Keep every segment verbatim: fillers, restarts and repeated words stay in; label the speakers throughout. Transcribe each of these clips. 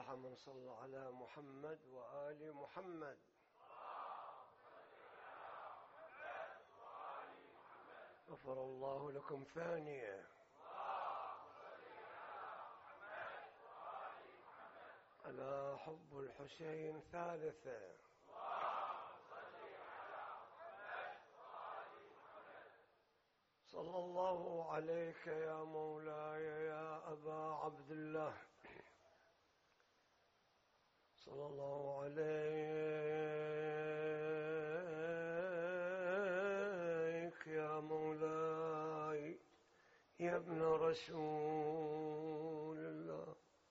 Speaker 1: أفلح من صلى على محمد وآل محمد. غفر الله لكم ثانية. ألا حب الحسين ثالثة. صلى الله عليك يا مولاي يا أبا عبد الله. صلى الله عليك يا مولاي يا ابن رسول الله،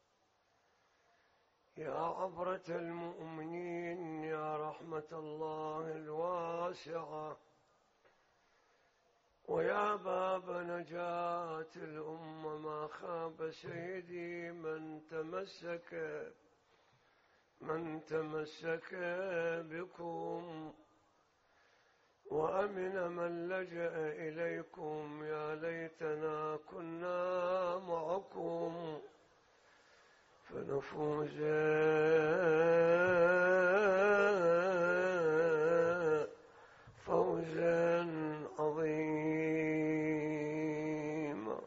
Speaker 1: يا عبرة المؤمنين، يا رحمة الله الواسعة، ويا باب نجاة الأمة. ما خاب سيدي من تمسك من تمسك بكم، وأمن من لجأ إليكم. يا ليتنا كنا معكم فنفوز فوزا عظيما.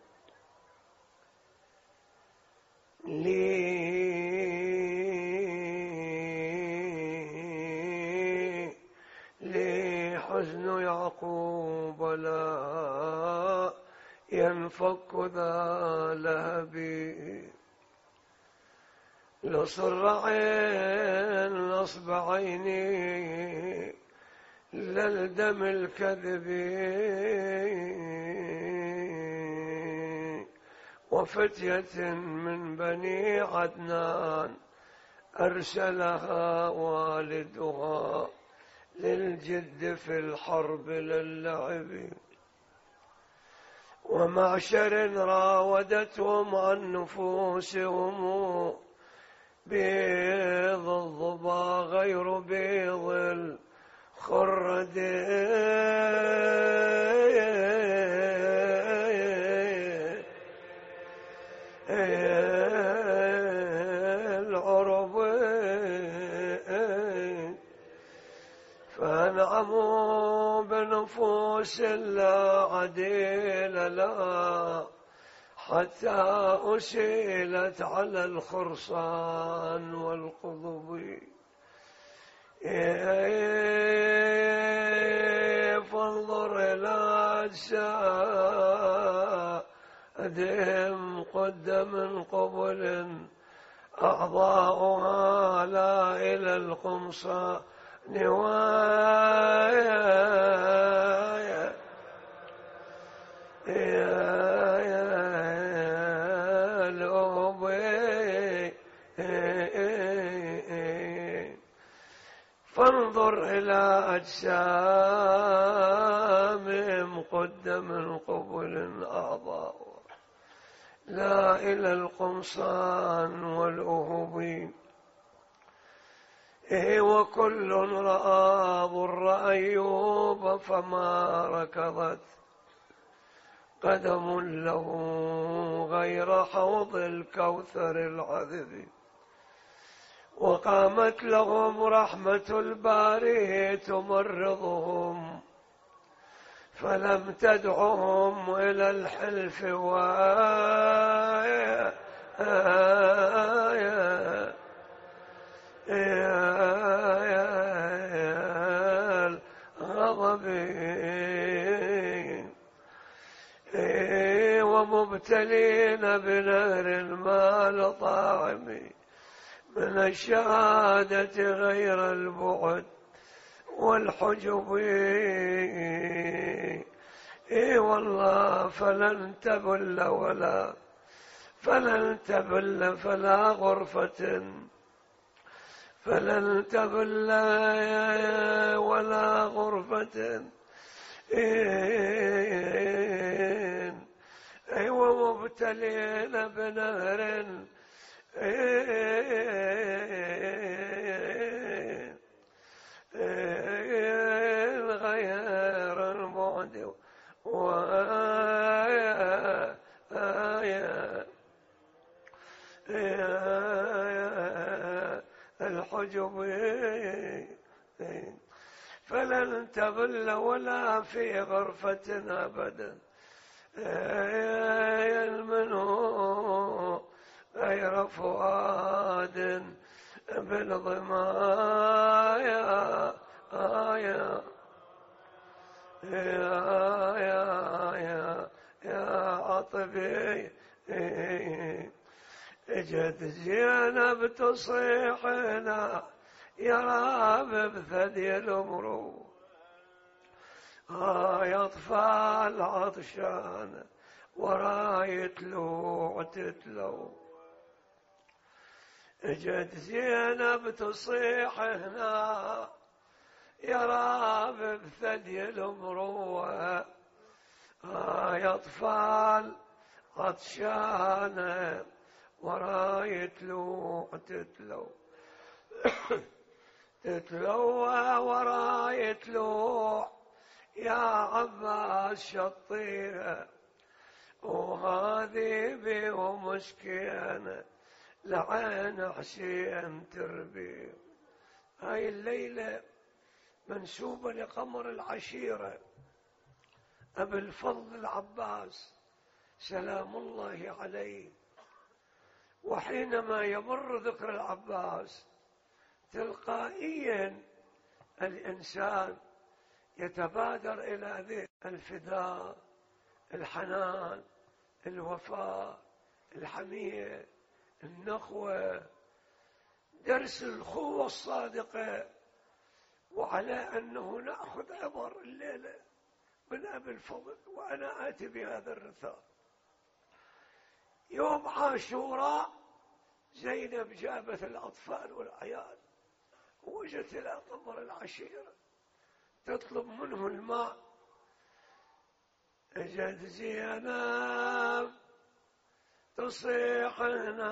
Speaker 1: لي لي حزن يعقوب لا ينفك ذا لهبي، لصر عين نصب عيني للدم الكذب، وفتية من بني عدنان أرسلها والدها للجد في الحرب للعب، ومعشر راودتهم عن نفوسهم بيض الظبا غير بيض الخرد. العرب فانعموا بنفوس لا عديل لها، حتى أسيلت على الخرصان والقضب. فانظر إلى أجسادهم قد من قبل أعضاؤها لا إلى القمصان نوايا. فانظر إلى أجسامهم قد من قبل أعضاء لا إلى القمصان والأهب. وكل رأى ضر أيوب فما ركضت قدم له غير حوض الكوثر العذب، وقامت لهم رحمة الباري تمرضهم فلم تدعهم إلى الحلف وآية آية الغضب. ومبتلين بنهر المال طاعم من الشهادة غير البعد والحجب. إي والله فلن تبل ولا فلن تبل فلا غرفة فلن تبل ولا غرفة. أي ومبتلين بنهر غير البعد وآية آية عجبي، فلن تبل ولا في غرفة أبدا منه غير فؤاد بالضمايا يا يا يا يا عطبي. اجت زينب تصيحنا يا راب بثدي الامرو، ها يا اطفال عطشان وراي تلوع تتلو. اجت زينب تصيح هنا يا راب بثدي الامروه، ها يا اطفال عطشان وراي تلوع تتلو. تتلو وراي تلوع يا عباس شطيرة، وهذه بي ومسكينة لعين حسين تربي. هاي الليلة منسوبة لقمر العشيرة أبي الفضل العباس سلام الله عليه. وحينما يمر ذكر العباس تلقائيا الإنسان يتبادر إلى ذهن الفداء، الحنان، الوفاء، الحمية، النخوة، درس الأخوة الصادقة. وعلى أنه نأخذ عبر الليلة من أبي الفضل، وأنا آتي بهذا الرثاء. يوم عاشوراء زينب جابت الأطفال والعيال وجت إلى قبر العشيرة تطلب منه الماء. اجت زينب تصيحنا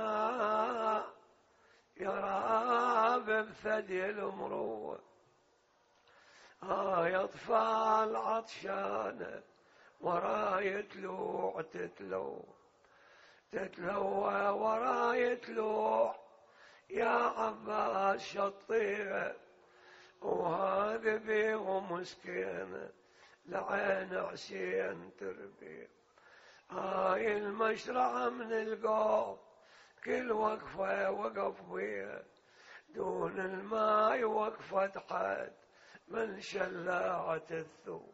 Speaker 1: يا راب بثدي الامروه، ها يا اطفال عطشانه وراي تلوع تتلو. تتلو وراي تلوع يا عباس شطيره، وهذا بيه مسكينه لعين حسين تربي. هاي المشرعة من القوم كل وقفة وقف بيها، دون الماء وقفة حد من شلاعة الثوب.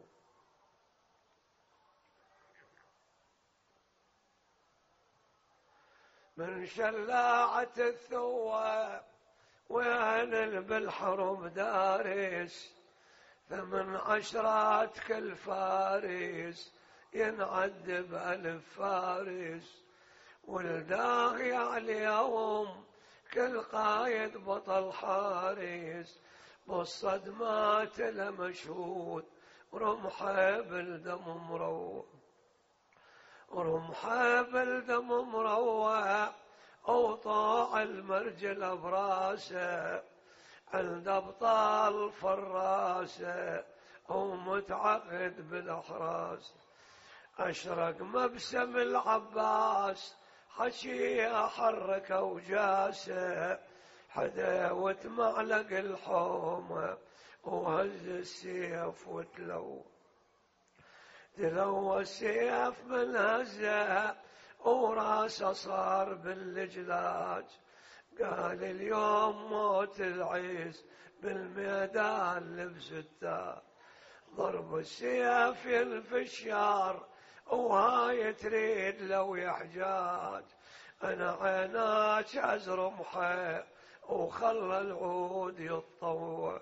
Speaker 1: من شلاعة الثوب وين بالحرب دارس، ثمن عشرات كل فارس ينعد بألف فارس. والداغي اليوم كل قايد بطل حارس، بالصدمات لمشهود رمحه بالدم مروع. رمحه بالدم مروع أوطاع المرجل براسه، عند أبطال فراسه ومتعقد بالأحراس. أشرق مبسم العباس حشي حرك وجاسه، حداوة معلق الحومة وهز السيف وتلو. تلو السيف من هزه وراسه صار باللجلاج، قال اليوم موت العيس بالميدان لبس التاج. ضرب السيف ينفشار وهاي تريد لو يحجاج، انا عيناك ازرمحه وخلى العود يتطور.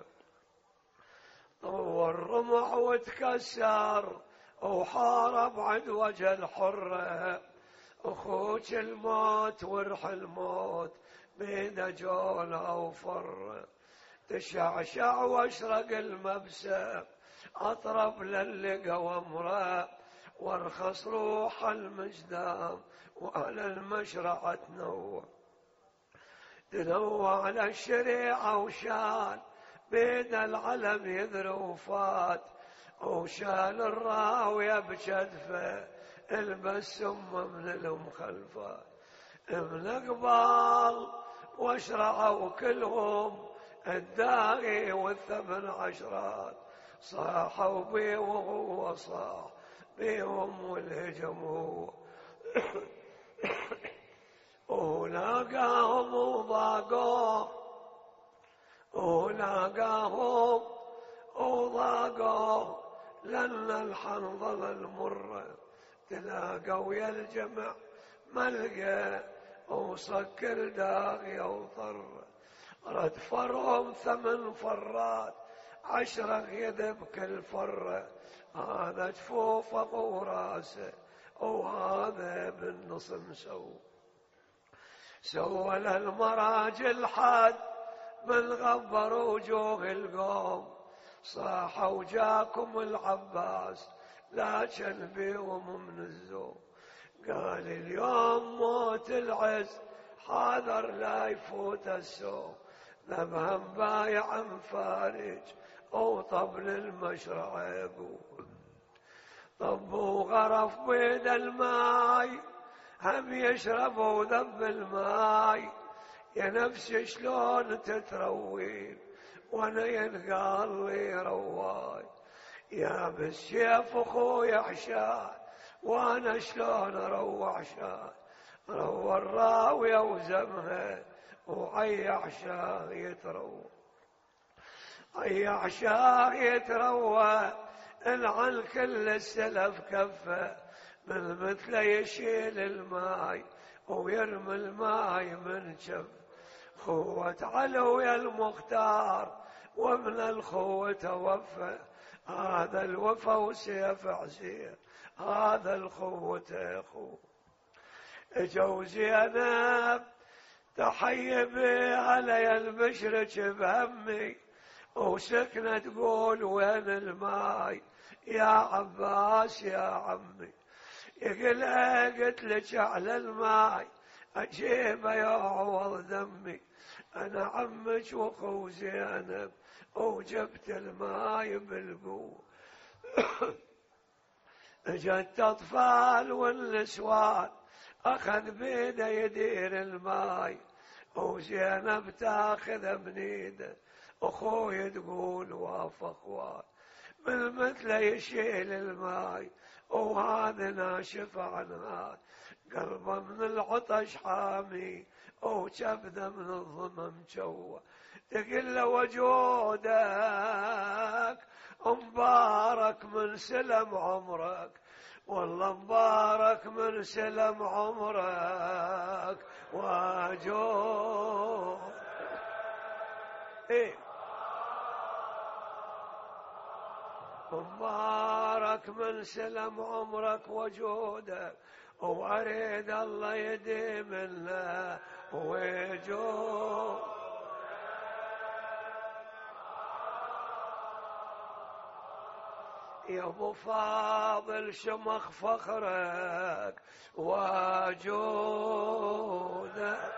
Speaker 1: طور رمح وتكسر وحارب عند وجه الحره، اخوك الموت ورح الموت بيده جوله وفر. تشعشع واشرق المبسم اطرب للقى وامره، وارخص روح المجدام وعلى المشرعة تنوع. تنوع على الشريعة وشال بين العلم يذر وفات، وشال الراوية بشدفه البسم من المخلفات. من قبال واشرعوا كلهم الداعي والثمن عشرات صاحوا بي وهو صاح بيهم والهجم هو ولاقاهم وضاقوه ولاقاهم وضاقوه لأن الحنظل المرة تلاقوا يا الجمع ملقى وسكر داغي وطر رد فرهم ثمن فرات عشرة يد بكل فرة هذا جفوفه وراسه وهذا بالنص مسوي سوى للمراجل حد من غبر وجوه القوم صاحوا جاكم العباس لكن بيهم من الزوم قال اليوم موت العز حاضر لا يفوت السوم ذبهم بايع مفارج او طبل المشرع يقول طبوا غرف بيد الماي هم يشربوا ذب الماي يا نفسي شلون تتروين وانا ينقال لي رواي يا بالسيف اخوي عشان وانا شلون اروع شان روى الراوية وزمها وعي عشان يتروى عي عشان يتروى العن كل السلف كفه من مثله يشيل الماي ويرمي الماي من شف خوة علو يا المختار ومن الخوة توفى هذا الوفا وسيف عسير هذا الخوة اخو اجوا زينب تحيي بي علي المشرك بهمي وسكنة تقول وين الماي يا عباس يا عمي يقول قلت لك على الماي اجيبه يعوض دمي انا عمك واخو زينب وجبت الماي بالقوه اجت اطفال والنسوان اخذ بيده يدير الماي وزينب تاخذ من ايده اخوي تقول وافق وان من مثله يشيل الماي وهذا ناشف عن هذا قلبه من العطش حامي وكبده من الظما مجوه تقول له وجودك مبارك من سلم عمرك والله مبارك من سلم عمرك وجود إيه مبارك من سلم عمرك وجودك واريد الله يديم لنا وجود يا ابو فاضل شمخ فخرك وجودك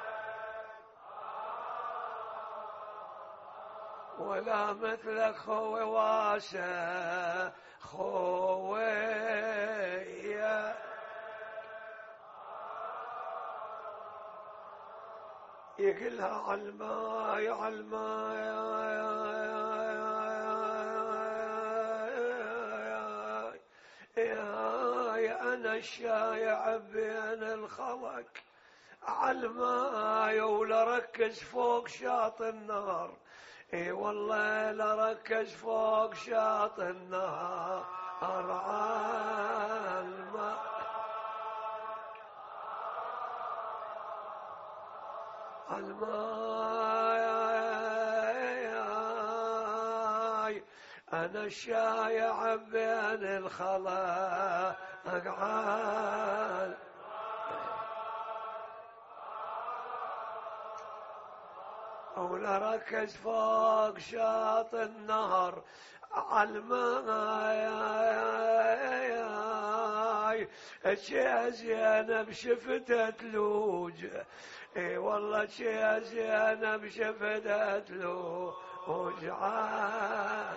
Speaker 1: ولا مثلك خوي واسع خويا يقلها عالماي عالماي يا انا الشايع بين الخلق عالماي ولا ركز فوق شاط النار اي والله لركز فوق شاط النهار عالماء الماي انا الشايع بين الخلق عال ولا ركز فوق شاط النهر عالماي يا زينب شفتها تلوج اي والله يا زينب شفتها تلوج عال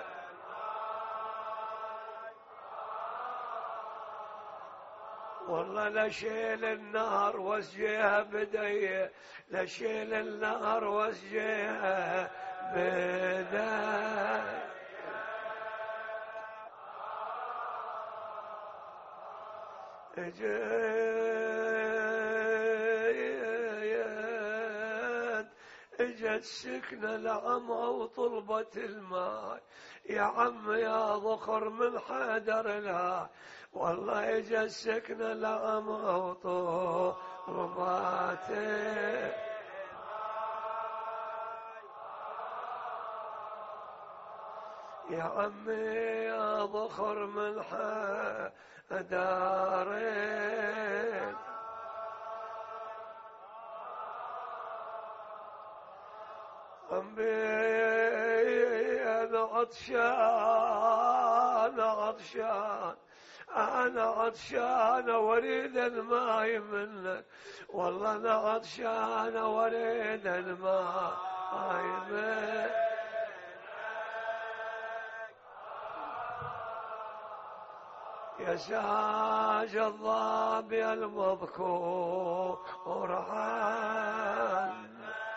Speaker 1: والله لشيل النهر واسجيها بدي لشيل النهر واسجيها بداية جيت اجت سكنة العمى وطلبت الماء، يا عم يا ضخر من حدر لها، والله اجت سكنة العمى وطلبت يا عمي يا ضخر من حدارين، عمي أنا عطشان عطشان أنا عطشان واريد الماء منك، والله أنا عطشان واريد الماء منك. يا ساج الظابي المذكور عنك،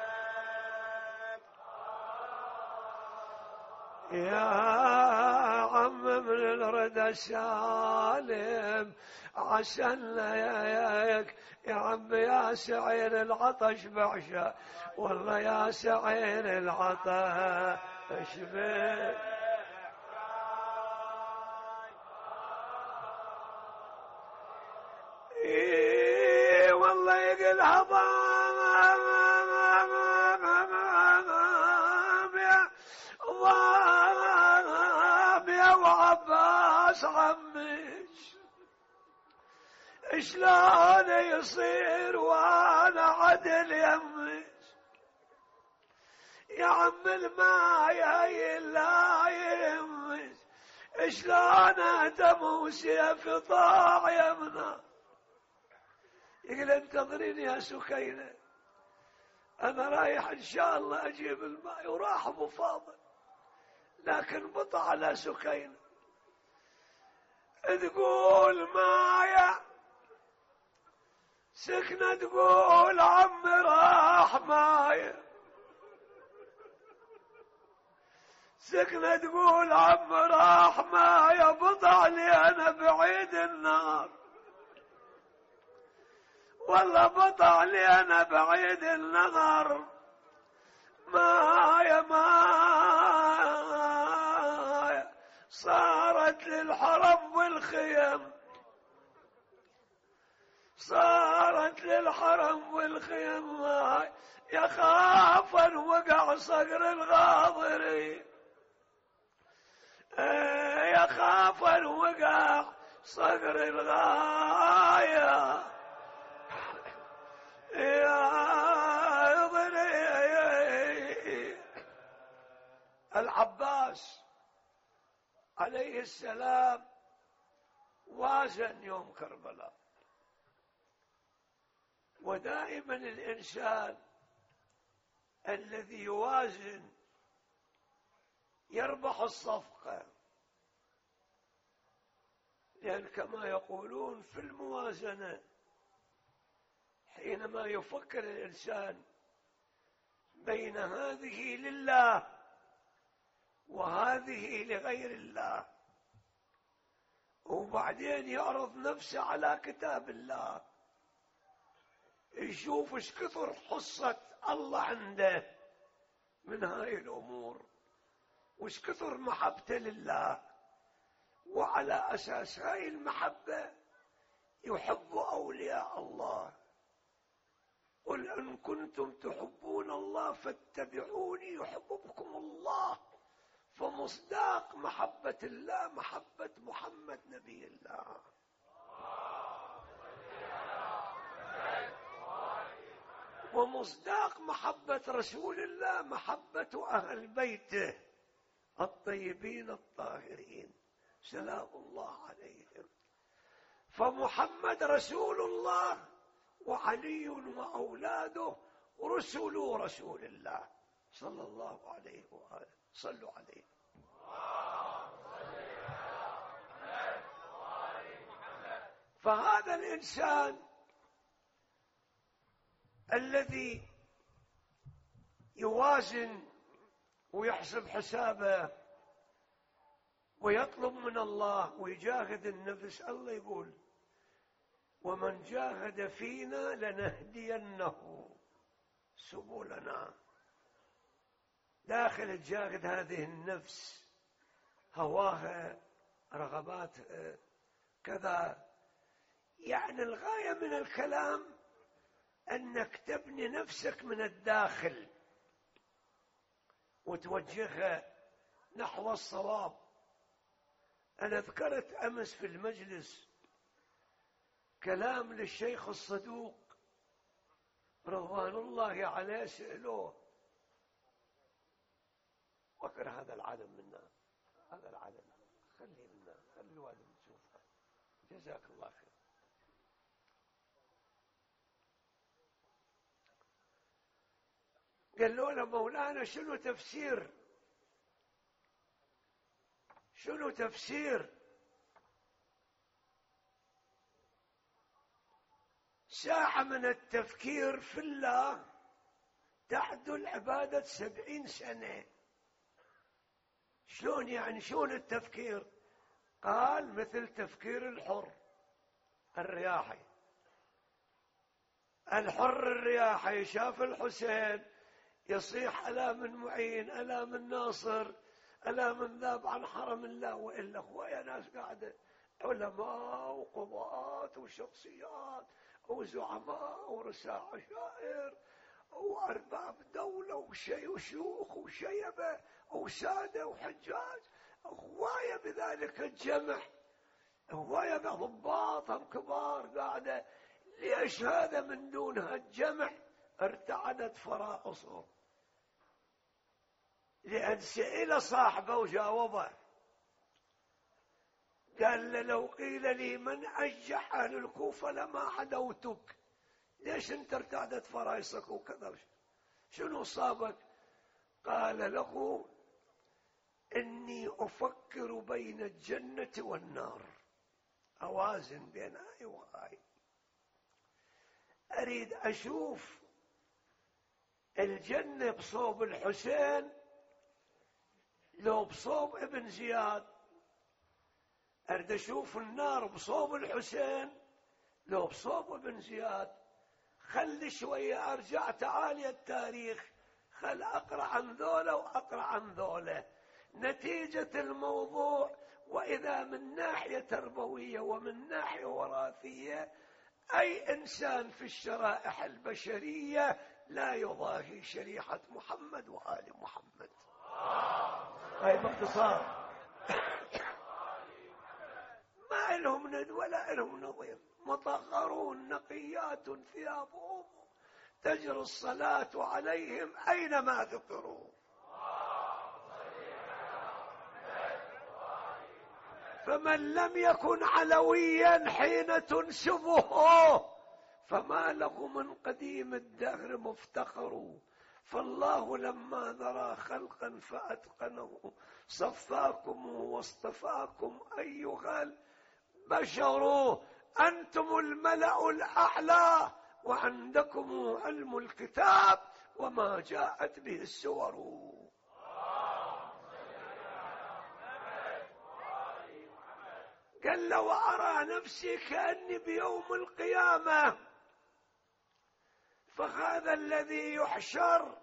Speaker 1: يا عم من الردى سالم عسل ياك، يا عم يا سعير العطش بعشا، والله يا سعير العطش بعشا. إيه والله يقلها ضامية ضامية وعباس عمش شلون يصير وانا عدل يمش، يا عم الماي لا يمش شلون ادم وسيف طاع يمنا. يقول انتظريني يا سكينة، أنا رايح إن شاء الله أجيب الماء، وراح أبو فاضل، لكن بطع على سكينة تقول مايا، سكنة تقول عم راح مايا، سكنة تقول عم راح مايا، بطع لي أنا بعيد النار، والله بطع لي أنا بعيد النظر، مايا مايا صارت للحرم والخيم، صارت للحرم والخيم، مايا يخافا وقع صقر الغاضرين، يخافا وقع صقر الغاية يا ضري. العباس عليه السلام وازن يوم كربلاء، ودائما الإنسان الذي يوازن يربح الصفقة، لأن كما يقولون في الموازنة حينما يفكر الإنسان بين هذه لله وهذه لغير الله، وبعدين يعرض نفسه على كتاب الله، يشوف ايش كثر حصة الله عنده من هاي الأمور، وايش كثر محبته لله، وعلى أساس هاي المحبة يحب أولياء الله. قل إن كنتم تحبون الله فاتبعوني يحببكم الله، فمصداق محبة الله محبة محمد نبي الله. ومصداق محبة رسول الله محبة أهل بيته الطيبين الطاهرين سلام الله عليهم. فمحمد رسول الله، وعلي وأولاده رسل رسول الله صلى الله عليه وآله. صلوا عليه. فهذا الإنسان الذي يوازن ويحسب حسابه ويطلب من الله ويجاهد النفس. الله يقول ومن جاهد فينا لنهدينه سبلنا. داخل تجاهد هذه النفس، هواها، رغباتها، كذا. يعني الغاية من الكلام أنك تبني نفسك من الداخل وتوجهها نحو الصواب. أنا ذكرت أمس في المجلس كلام للشيخ الصدوق رضوان الله عليه، سألوه وكر هذا العالم منا، هذا العالم خليه منا، خلي الوالد تشوفه، جزاك الله خير. قالوا له مولانا شنو تفسير شنو تفسير ساعة من التفكير في الله تعدل عبادة سبعين سنة؟ شلون يعني؟ شلون التفكير؟ قال مثل تفكير الحر الرياحي. الحر الرياحي شاف الحسين يصيح ألا من معين، ألا من ناصر، ألا من ذاب عن حرم الله، وإلا هو يا ناس قاعدة علماء وقضاة وشخصيات وزعماء ورساء عشائر وأرباب دولة وشي وشيوخ وشيبة وسادة وحجاج، هواية بذلك الجمع، هواية بضباطهم كبار قاعدة. ليش هذا من دون هالجمع ارتعدت فرائصه؟ لأن سئل صاحبه وجاوبه، قال له لو قيل لي من أنجح أهل الكوفة لما عدوتك، ليش انت ارتعدت فرائصك وكذا؟ شنو صابك؟ قال له إني أفكر بين الجنة والنار، أوازن بين هاي وهاي، أريد أشوف الجنة بصوب الحسين لو بصوب ابن زياد، أريد أشوف النار بصوب الحسين لو بصوب ابن زياد. خلي شوية أرجع تعالي التاريخ، خل أقرأ عن ذولا وأقرأ عن ذولا. نتيجة الموضوع، وإذا من ناحية تربوية ومن ناحية وراثية، أي إنسان في الشرائح البشرية لا يضاهي شريحة محمد وآل محمد. هاي باختصار. ما لهم ند ولا لهم نظير، مطهرون نقيات ثيابهم تجري الصلاة عليهم أينما ذكروا. فمن لم يكن علويا حين تنسبه فما له من قديم الدهر مفتخر. فالله لما ذرى خلقا فأتقنه صفاكم واصطفاكم أيها البشر. أنتم الملأ الأعلى وعندكم علم الكتاب وما جاءت به السور. قال لو أرى نفسي كأني بيوم القيامة، فهذا الذي يحشر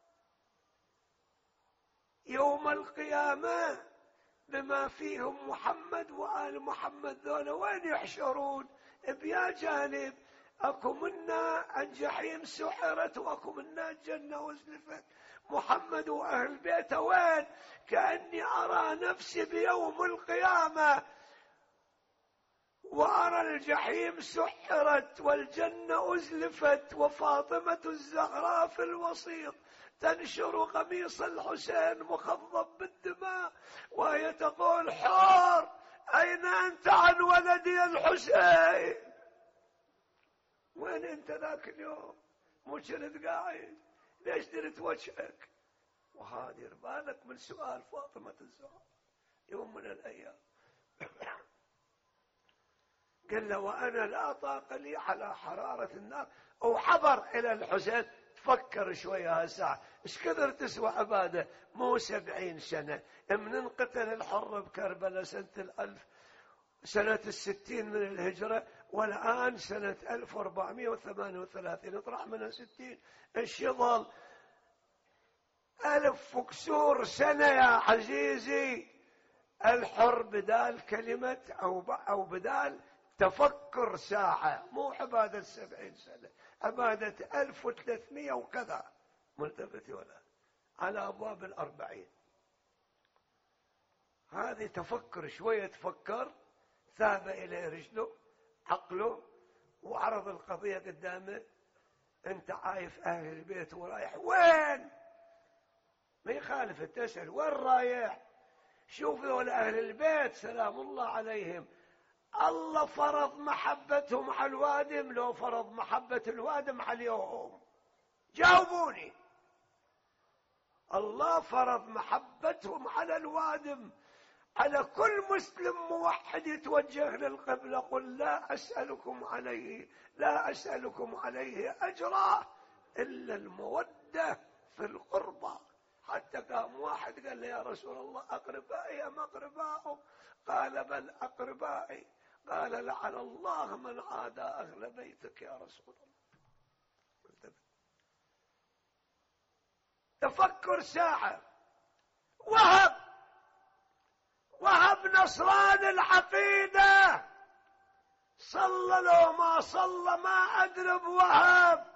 Speaker 1: يوم القيامة بما فيهم محمد وآل محمد، ذولا وين يحشرون؟ بيا جانب. أكو منا الجحيم سحرت وأكو منا الجنة أزلفت. محمد وأهل بيته وين؟ كأني أرى نفسي بيوم القيامة وأرى الجحيم سحرت والجنة أزلفت وفاطمة الزهراء في الوسيط تنشر قميص الحسين مخضب بالدماء وهي تقول حار أين أنت عن ولدي الحسين؟ وين أنت ذاك اليوم؟ مو كنت قاعد؟ ليش درت وجهك؟ وهذه بالك من سؤال فاطمة الزهراء يوم من الأيام. قال له وأنا لا طاق لي على حرارة النار، أو حضر إلى الحسين فكر شوية هالساعة ايش كثر تسوى عبادة؟ مو سبعين سنة من انقتل الحر بكربلاء سنة الألف سنة الستين من الهجرة، والآن سنة ألف وأربعمائة وثمانية وثلاثين، اطرح منها ستين ايش يظل؟ ألف وكسور سنة يا عزيزي. الحر بدال كلمة أو أو بدال تفكر ساعة، مو عبادة سبعين سنة، عبادة ألف وثلاثمائة وكذا، ملتفت ولا على أبواب الأربعين. هذه تفكر شوية، تفكر ثاب إليه رجله عقله وعرض القضية قدامه. أنت عايف أهل البيت ورايح وين؟ ما يخالف تسأل وين رايح؟ شوف ذول أهل البيت سلام الله عليهم، الله فرض محبتهم على الوادم، لو فرض محبة الوادم عليهم جاوبوني. الله فرض محبتهم على الوادم، على كل مسلم موحد يتوجه للقبلة. قل لا أسألكم عليه لا أسألكم عليه أجرا إلا المودة في القربى. حتى قام واحد قال له يا رسول الله أقربائي أم أقربائهم؟ قال بل أقربائي. قال لعن الله من عادى أهل بيتك يا رسول الله. تفكر ساعة. وهب وهب نصران العقيدة، صلى له ما صلى ما أدري بوهب.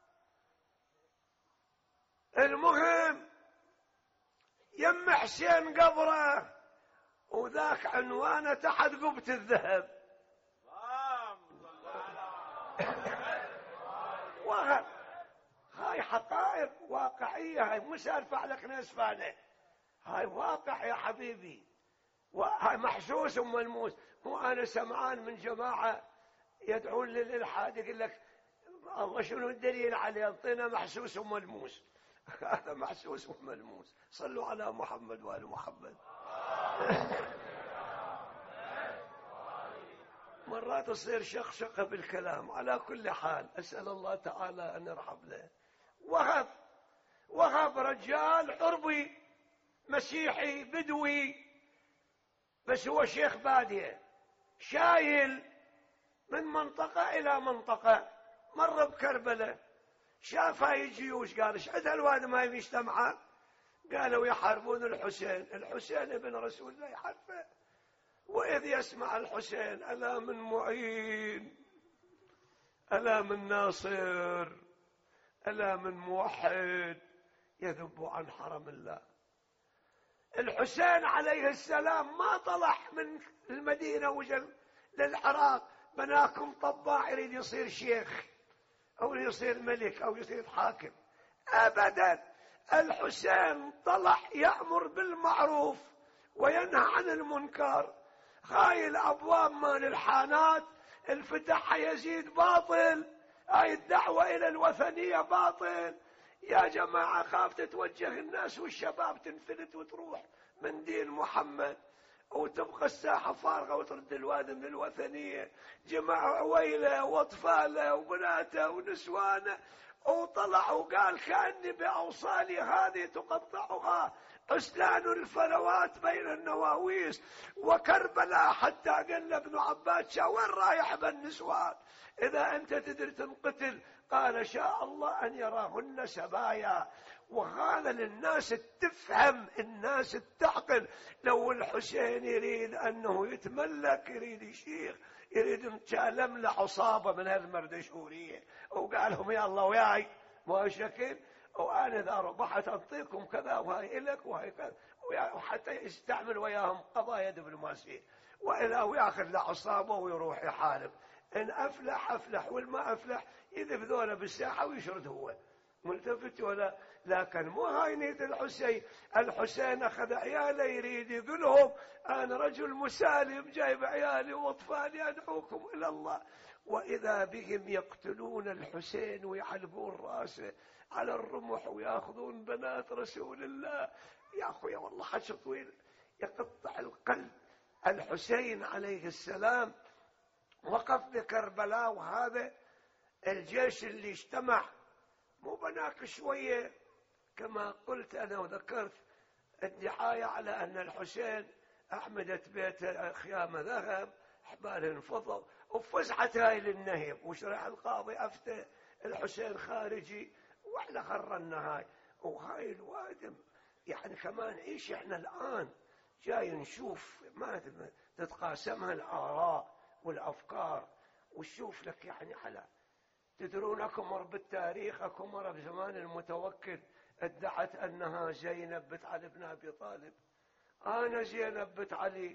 Speaker 1: المهم يم حسين قبره وذاك عنوانه تحت قبة الذهب. وهب هاي حقائق واقعية، هاي مش أرفع لك ناس فانه، هاي واقع يا حبيبي، وهاي محسوس وملموس. مو أنا سمعان من جماعة يدعون للإلحاد يقول لك الله شنو الدليل عليه؟ انطينا محسوس وملموس. هذا محسوس وملموس. صلوا على محمد وآل محمد. مرات تصير شخشقة بالكلام. على كل حال أسأل الله تعالى أن يرحم له. وهب وهب رجال عربي مسيحي بدوي، بس هو شيخ بادية، شايل من منطقة إلى منطقة. مر بكربلاء شاف هاي الجيوش، قال ايش عد هالواد ما يجتمعوا؟ قالوا يحاربون الحسين. الحسين ابن رسول الله يحاربه. وإذ يسمع الحسين ألا من معين، ألا من ناصر، ألا من موحد يذب عن حرم الله. الحسين عليه السلام ما طلع من المدينة وجل للعراق بناكم طباع يريد يصير شيخ أو يصير ملك أو يصير حاكم أبدا. الحسين طلع يأمر بالمعروف وينهى عن المنكر. هاي الأبواب مال الحانات الفتح يزيد باطل، هاي الدعوة إلى الوثنية باطل. يا جماعة خاف تتوجه الناس والشباب تنفلت وتروح من دين محمد وتبقى الساحة فارغة وترد الواد من الوثنية. جماعة عويلة واطفاله وبناته ونسوانه، وطلع وقال كأني بأوصالي هذه تقطعها أسلان الفلوات بين النواويس وكربلاء. حتى قال ابن عباس وين رايح بالنسوان؟ إذا أنت تدري تنقتل. قال شاء الله أن يراهن سبايا. وهذا للناس تفهم، الناس تعقل. لو الحسين يريد أنه يتملك، يريد شيخ، يريد متشالم لعصابة من هالمردشورية وقال لهم يا الله وياي ما شكل، وأنا إذا ربحت أعطيكم كذا وهاي إلك وهاي كذا، وحتى يستعمل وياهم قضايا دبلوماسية، وإلا ويأخذ لعصابة ويروح يحارب. إن أفلح أفلح، والما أفلح يذب ذولا بالساحة ويشرد هو. ملتفت ولا؟ لكن مو هاي نية الحسين. الحسين أخذ عياله يريد يقولهم أنا رجل مسالم جايب عيالي وأطفالي أدعوكم إلى الله، وإذا بهم يقتلون الحسين ويعلقون راسه على الرمح ويأخذون بنات رسول الله. يا أخويا والله حش طويل يقطع القلب. الحسين عليه السلام وقف بكربلاء، وهذا الجيش اللي اجتمع مو بناك شوية كما قلت أنا وذكرت الدعاية على أن الحسين أحمدت بيت خيامة ذهب، حبال فضة، وفزعت هاي للنهب، وشرح القاضي أفتى الحسين خارجي، وإحنا خرنا هاي. وهاي الوادم يعني كمان إيش إحنا الآن جاي نشوف ما تتقاسمها الآراء والأفكار، وشوف لك يعني على تدرون أكو مر بالتاريخ، أكو مر بزمان المتوكل ادعت أنها زينب بنت علي بن أبي طالب. أنا زينب بنت علي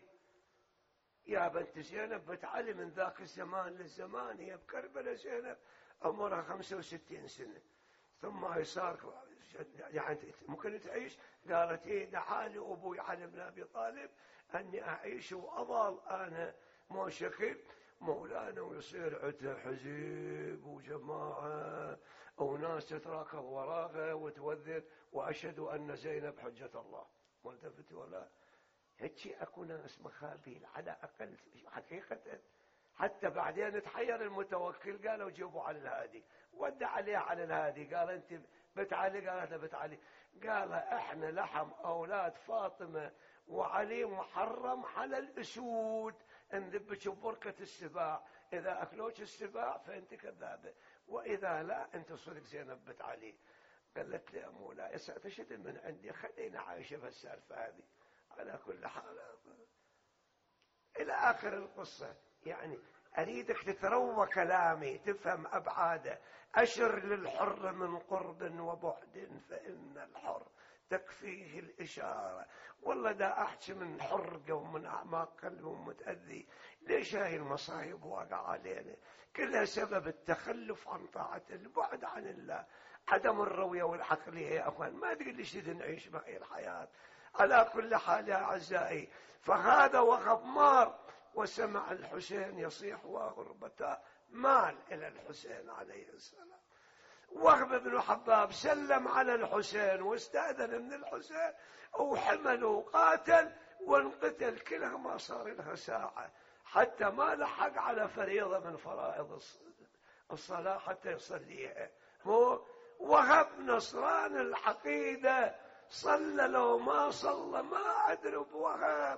Speaker 1: يا بنت زينب بنت علي من ذاك الزمان للزمان، هي بكربلاء زينب عمرها خمسة وستين سنة، ثم هي صار يعني ممكن تعيش. قالت إيه دعالي أبوي علي بن أبي طالب أني أعيش وأظل أنا مو شكل مولانا، ويصير عده حزب وجماعة وناس تتراكب وراها وتوذر، وأشهد أن زينب حجة الله. ملتفت ولا هيك أكو ناس مخابيل على أقل حقيقة. حتى بعدين تحير المتوكل، قالوا جيبوا على الهادي، ودع عليه على الهادي، قال أنت بنت علي؟ قالت له بنت علي. قال احنا لحم أولاد فاطمة وعلي محرم على الأسود، نذبك ببركة السباع، إذا أكلوك السباع فأنت كذابة، وإذا لا أنت صدق زينب بنت علي. قالت لي يا مولاي تشد من عندي، خلينا عايشة بالسالفة هذه. على كل حال إلى آخر القصة، يعني أريدك تتروى كلامي تفهم أبعاده. أشر للحر من قرب وبعد فإن الحر تكفيه الإشارة. والله دا أحكي من حرقة ومن أعماق قلب متأذي. ليش هاي المصايب واقع علينا؟ كلها سبب التخلف عن طاعة، البعد عن الله، عدم الروية والعقلية. يا أخوان ما تقول ليش نعيش بهاي الحياة. على كل حال يا أعزائي، فهذا وغمار وسمع الحسين يصيح وغربته، مال إلى الحسين عليه السلام. وهب بن حباب سلم على الحسين واستأذن من الحسين، وحملوا قاتل وانقتل. كلها ما صار لها ساعة حتى ما لحق على فريضة من فرائض الصلاة حتى يصليها. هو وهب نصران العقيدة، صلى لو ما صلى ما أدري بوهب.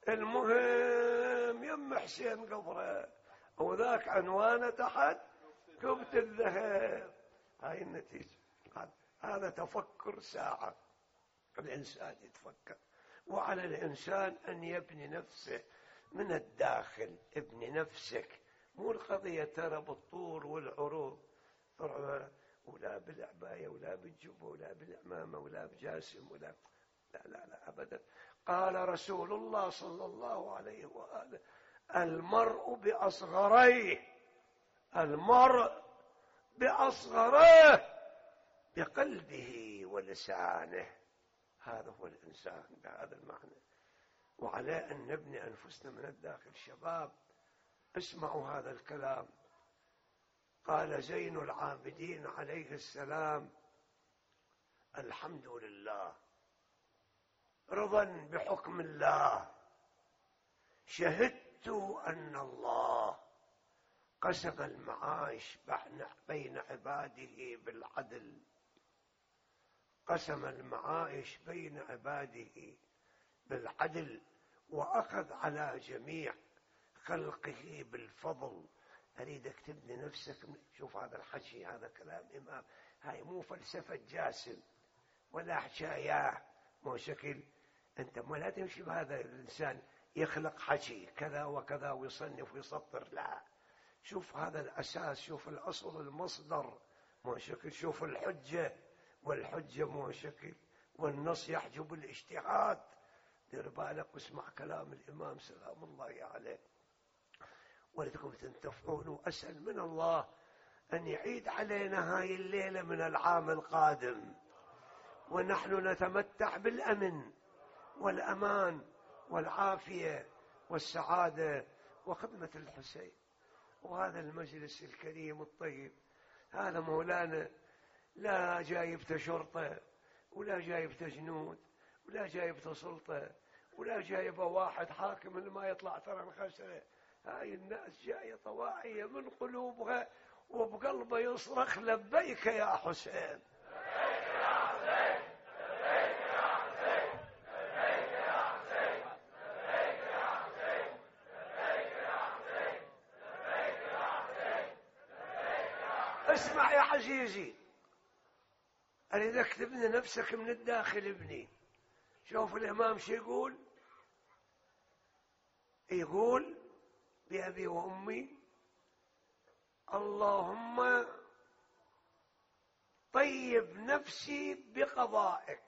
Speaker 1: المهم يم حسين قبره، وذاك عنوانه تحت كبت الذهب. هاي النتيجة. هذا تفكر ساعة، الإنسان يتفكر. وعلى الإنسان أن يبني نفسه من الداخل. ابني نفسك، مو القضية ترى بالطول والعروض، ولا بالعباية ولا بالجبة ولا بالعمامة ولا بجاسم ولا لا لا لا أبدا. قال رسول الله صلى الله عليه وآله: المرء بأصغريه، المرء بأصغريه بقلبه ولسانه. هذا هو الإنسان بهذا المعنى. وعلى أن نبني أنفسنا من الداخل. شباب اسمعوا هذا الكلام. قال زين العابدين عليه السلام: الحمد لله رضا بحكم الله، شهدت أن الله قسم المعاش بين عباده بالعدل، قسم المعايش بين عباده بالعدل، وأخذ على جميع خلقه بالفضل. أريدك تبني نفسك. شوف هذا الحكي، هذا كلام إمام، هاي مو فلسفة جاسم ولا حكاية مو شكل. أنت ما لا تمشي بهذا الإنسان يخلق حكي كذا وكذا ويصنف ويسطر، لا. شوف هذا الأساس، شوف الأصل المصدر مو شكل، شوف الحجة، والحجة مو شكل، والنص يحجب الاجتهاد. دير بالك واسمع كلام الإمام سلام الله عليه. ولدكم تنتفعون. وأسأل من الله أن يعيد علينا هاي الليلة من العام القادم، ونحن نتمتع بالأمن والأمان والعافية والسعادة وخدمة الحسين. وهذا المجلس الكريم الطيب، هذا مولانا لا جايبته شرطة ولا جايبته جنود ولا جايبته سلطة ولا جايبه واحد حاكم اللي ما يطلع ترى الخسرة. هاي الناس جاية طواعية من قلوبها وبقلب قلبه يصرخ لبيك يا حسين. اسمع يا عزيزي، أريدك تبني نفسك من الداخل. ابني شوف الإمام شو يقول. يقول بأبي وأمي اللهم طيب نفسي بقضائك،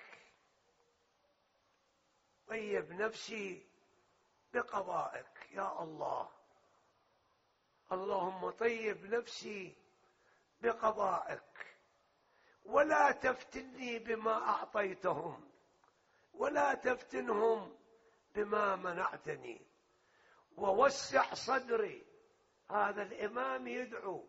Speaker 1: طيب نفسي بقضائك يا الله. اللهم طيب نفسي بقضائك ولا تفتني بما أعطيتهم ولا تفتنهم بما منعتني، ووسع صدري. هذا الإمام يدعو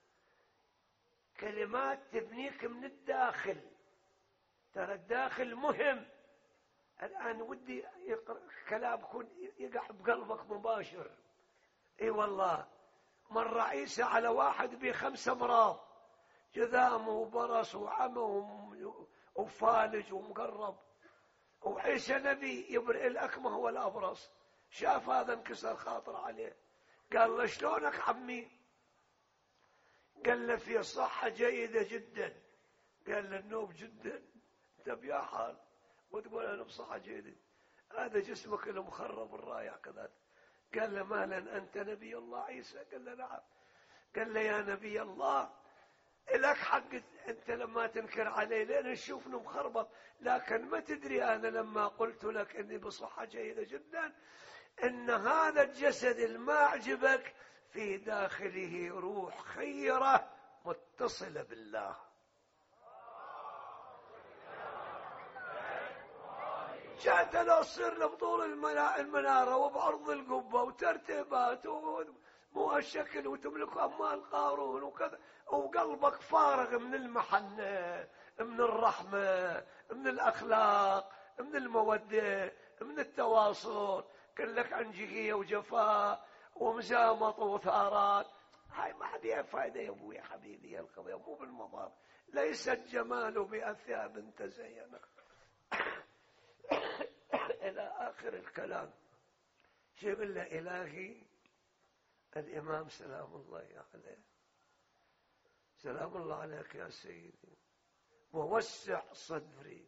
Speaker 1: كلمات تبنيك من الداخل. ترى الداخل مهم. الآن ودي يقرأ كلام يكون يقع بقلبك مباشر. اي والله، مر عيسى على واحد بخمس امراض، جذام وبرص وعمى وفالج ومقرب، وعيسى نبي يبرئ الأكمه والأبرص. شاف هذا انكسر خاطر عليه، قال له شلونك عمي؟ قال له في صحة جيدة جدا. قال له النوم جدا، انت بيا حال وتقول انا بصحة جيدة؟ هذا جسمك المخرب الرايح كذا. قال له مالا انت نبي الله عيسى؟ قال له نعم. قال له يا نبي الله لك حق انت لما تنكر علي لين نشوفني مخربط، لكن ما تدري انا لما قلت لك اني بصحة جيدة جدا ان هذا الجسد الما عجبك في داخله روح خيرة متصلة بالله. جاءت لو تصير له بطول المنارة وبعرض القبة وترتيبات مو هالشكل وتملك أموال قارون وكذا، وقلبك فارغ من المحنة، من الرحمة، من الأخلاق، من المودة، من التواصل، كلك عنجهية وجفاء ومزامط وثارات. هاي ما فيها فائدة يا أبوي حبيبي. القضية مو بالمظاهر، ليس الجمال بأثياب تزين إلى آخر الكلام. شيء الله إلهي الإمام سلام الله عليه، سلام الله عليك يا سيدي، ووسع صدري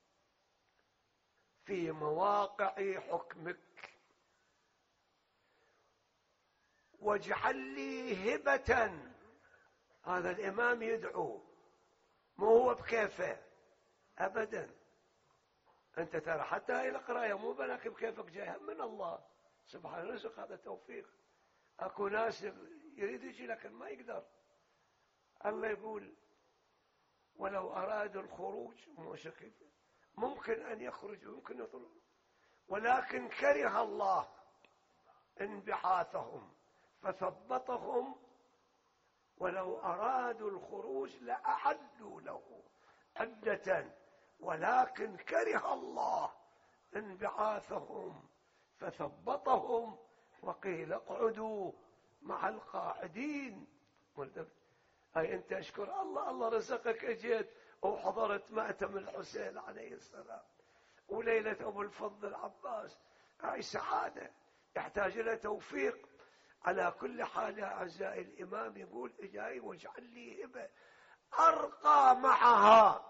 Speaker 1: في مواقع حكمك، واجعل لي هبة. هذا الإمام يدعو، مو هو بكيفه أبدا. أنت ترى حتى هاي القراية مو بلاك بكيفك، جايها من الله سبحانه. رزق هذا توفيق. أكو ناس يريد يجي لكن ما يقدر. الله يقول ولو أرادوا الخروج مو شكل ممكن أن يخرجوا، ممكن يطلعوا، ولكن كره الله انبعاثهم فثبطهم. ولو أرادوا الخروج لأعدوا له عدة ولكن كره الله انبعاثهم فثبطهم وقيل اقعدوا مع القاعدين. أي أنت أشكر الله، الله رزقك أجيت وحضرت مأتم الحسين عليه السلام وليلة أبو الفضل العباس. هاي سعادة يحتاج إلى توفيق. على كل حال يا أعزائي، الإمام يقول إجاي واجعل لي هبة أرقى معها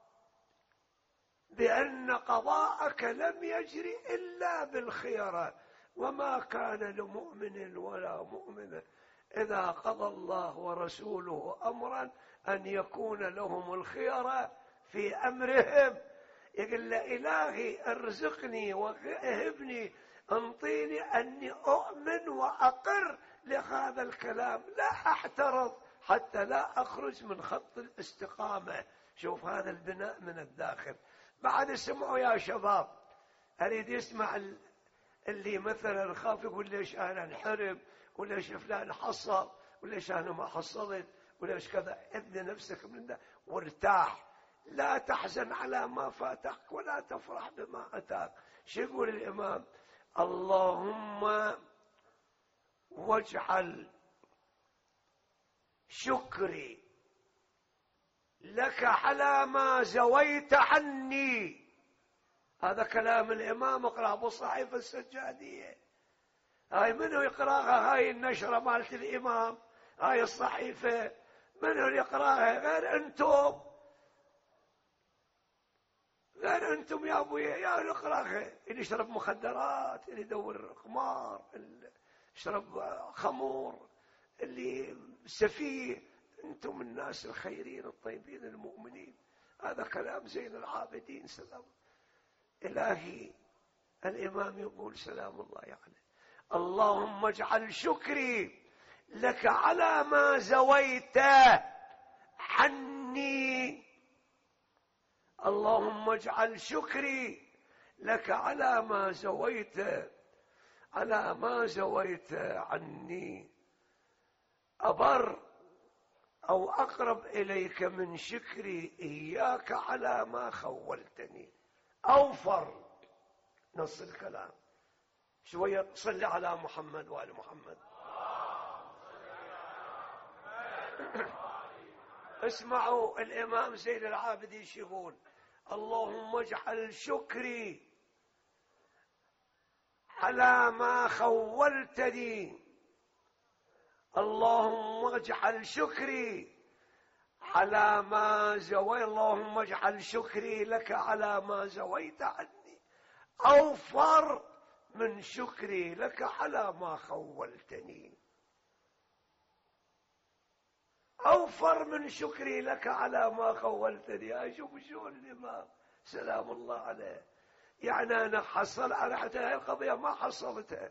Speaker 1: بأن قضاءك لم يجري إلا بالخيرة، وما كان لمؤمن ولا مؤمنة إذا قضى الله ورسوله أمرا أن يكون لهم الخيرة في أمرهم. يقول له إلهي ارزقني واهبني، انطيني أني أؤمن وأقر لهذا الكلام، لا أحترض حتى لا أخرج من خط الاستقامة. شوف هذا البناء من الداخل. بعد اسمعوا يا شباب، أريد يسمع اللي مثلا خاف يقول ليش أنا انحرم، وليش فلان حصل، وليش أنا ما حصلت، وليش كذا. ابني نفسك من ده وارتاح، لا تحزن على ما فاتك ولا تفرح بما أتاك. شو يقول الإمام؟ اللهم واجعل شكري لك على ما زويت عني. هذا كلام الإمام، اقرأ أبو الصحيفة السجادية. هاي منو يقرأها؟ هاي النشرة مالت الإمام، هاي الصحيفة منو يقرأها غير أنتم؟ غير أنتم يا أبويا يا يقرأها. اللي يشرب مخدرات، اللي يدور قمار، اللي يشرب خمور، اللي سفيه. أنتم الناس الخيرين الطيبين المؤمنين. هذا كلام زين العابدين سلام إلهي. الإمام يقول سلام الله يعني: اللهم اجعل شكري لك على ما زويت عني. اللهم اجعل شكري لك على ما زويت على ما زويت عني. أبر أو أقرب إليك من شكري إياك على ما خولتني. أوفر نص الكلام. شوية صل على محمد وآل محمد. اسمعوا الإمام زين العابدين يقول: اللهم اجعل شكري على ما خولتني. اللهم اجعل شكري على ما زويت. اللهم اجعل شكري لك على ما زويت عني أوفر من شكري لك على ما خولتني. أوفر من شكري لك على ما خولتني. أشوف شلون الإمام سلام الله عليه. يعني أنا حصل على حتى هاي القضية ما حصلتها،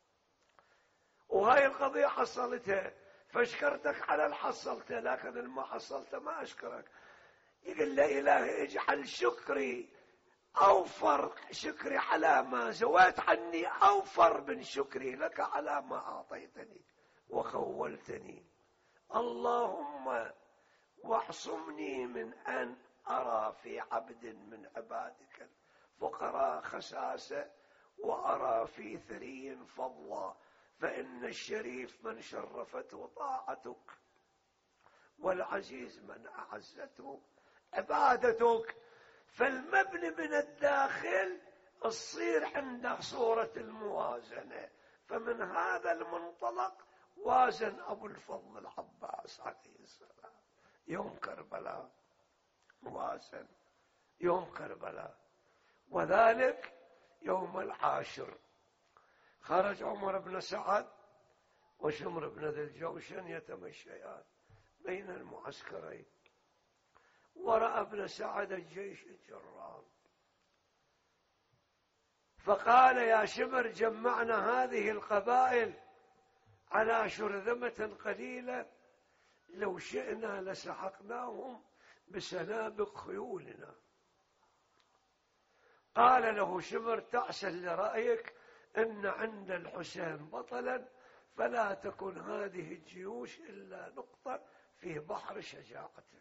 Speaker 1: وهاي القضية حصلتها، فاشكرتك على الحصلته، لكن الما حصلته ما أشكرك. يقول لا إله اجعل شكري أوفر شكري على ما زويت عني أوفر من شكري لك على ما أعطيتني وخولتني. اللهم واعصمني من أن أرى في عبد من عبادك الفقراء خساسة وأرى في ثري فضلا، فإن الشريف من شرفته طاعتك والعزيز من أعزته عبادتك. فالمبني من الداخل تصير عنده صورة الموازنة. فمن هذا المنطلق وازن أبو الفضل العباس عليه السلام يوم كربلاء، وازن يوم كربلاء. وذلك يوم العاشر خرج عمر بن سعد وشمر بن ذي الجوشن يتمشيان بين المعسكرين، ورأى ابن سعد الجيش الجرام، فقال: يا شمر جمعنا هذه القبائل على شرذمة قليلة، لو شئنا لسحقناهم بسنابق خيولنا. قال له شمر: تعسل لرأيك إن عند الحسين بطلا، فلا تكن هذه الجيوش إلا نقطة في بحر شجاعته.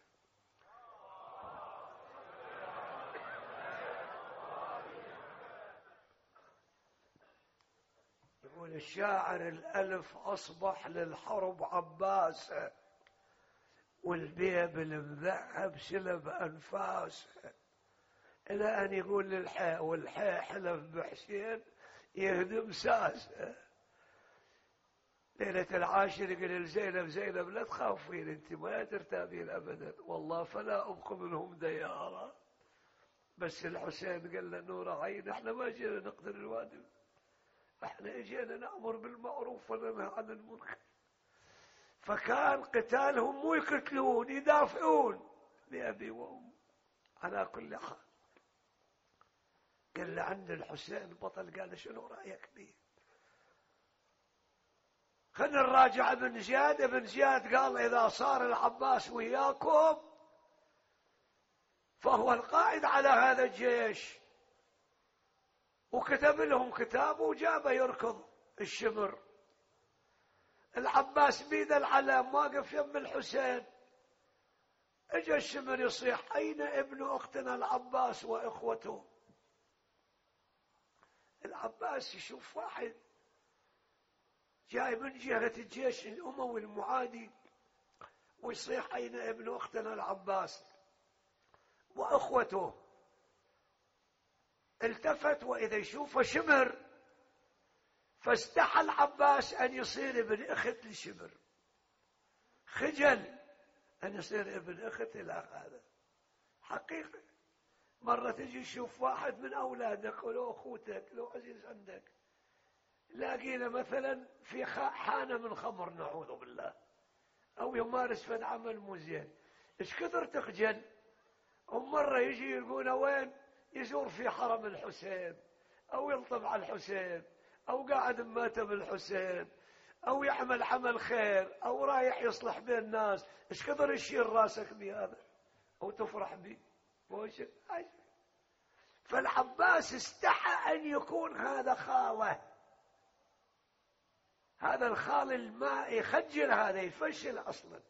Speaker 1: يقول الشاعر: الألف أصبح للحرب عباسه، والبيب المذهب سلب أنفاسه، إلى أن يقول للحي والحي حلف بحسين يهدم ساسه. ليلة العاشر يقول لزينب: زينب لا تخافين، انت ما ترتابين أبدا، والله فلا أبقى منهم ديارة. بس الحسين قال له: نور عين، احنا ما جينا نقتل الوادي، احنا اجينا نأمر بالمعروف وننهى عن المنكر. فكان قتالهم مو يقتلون، يدافعون لأبي وأم. على كل حال قال له: عند الحسين بطل. قال: شنو رأيك به؟ خلنا نراجع ابن زياد. ابن زياد قال: إذا صار العباس وياكم فهو القائد على هذا الجيش. وكتب لهم كتاب وجابه يركض الشمر. العباس بيد العلم واقف يم الحسين. اجى الشمر يصيح: أين ابن أختنا العباس وإخوته؟ العباس يشوف واحد جاي من جهة الجيش الأموي المعادي ويصيح أين ابن أختنا العباس وأخوته. التفت وإذا يشوف شمر، فاستحى العباس أن يصير ابن أخت لشمر، خجل أن يصير ابن أخت إلى هذا. حقيقة مرة تجي تشوف واحد من أولادك ولو أخوتك لو عزيز عندك، لاقينا مثلا في حانة من خمر نعوذ بالله، أو يمارس فد عمل مو زين، إيش كثر تخجل. ومرة يجي يلقونه وين؟ يزور في حرم الحسين، أو يلطم على الحسين، أو قاعد بماتم الحسين، أو يعمل عمل خير، أو رايح يصلح بين الناس، إيش كثر يشيل راسك بهذا أو تفرح به. فالعباس استحى أن يكون هذا خاله، هذا الخال الماء يخجل، هذا يفشل أصلا.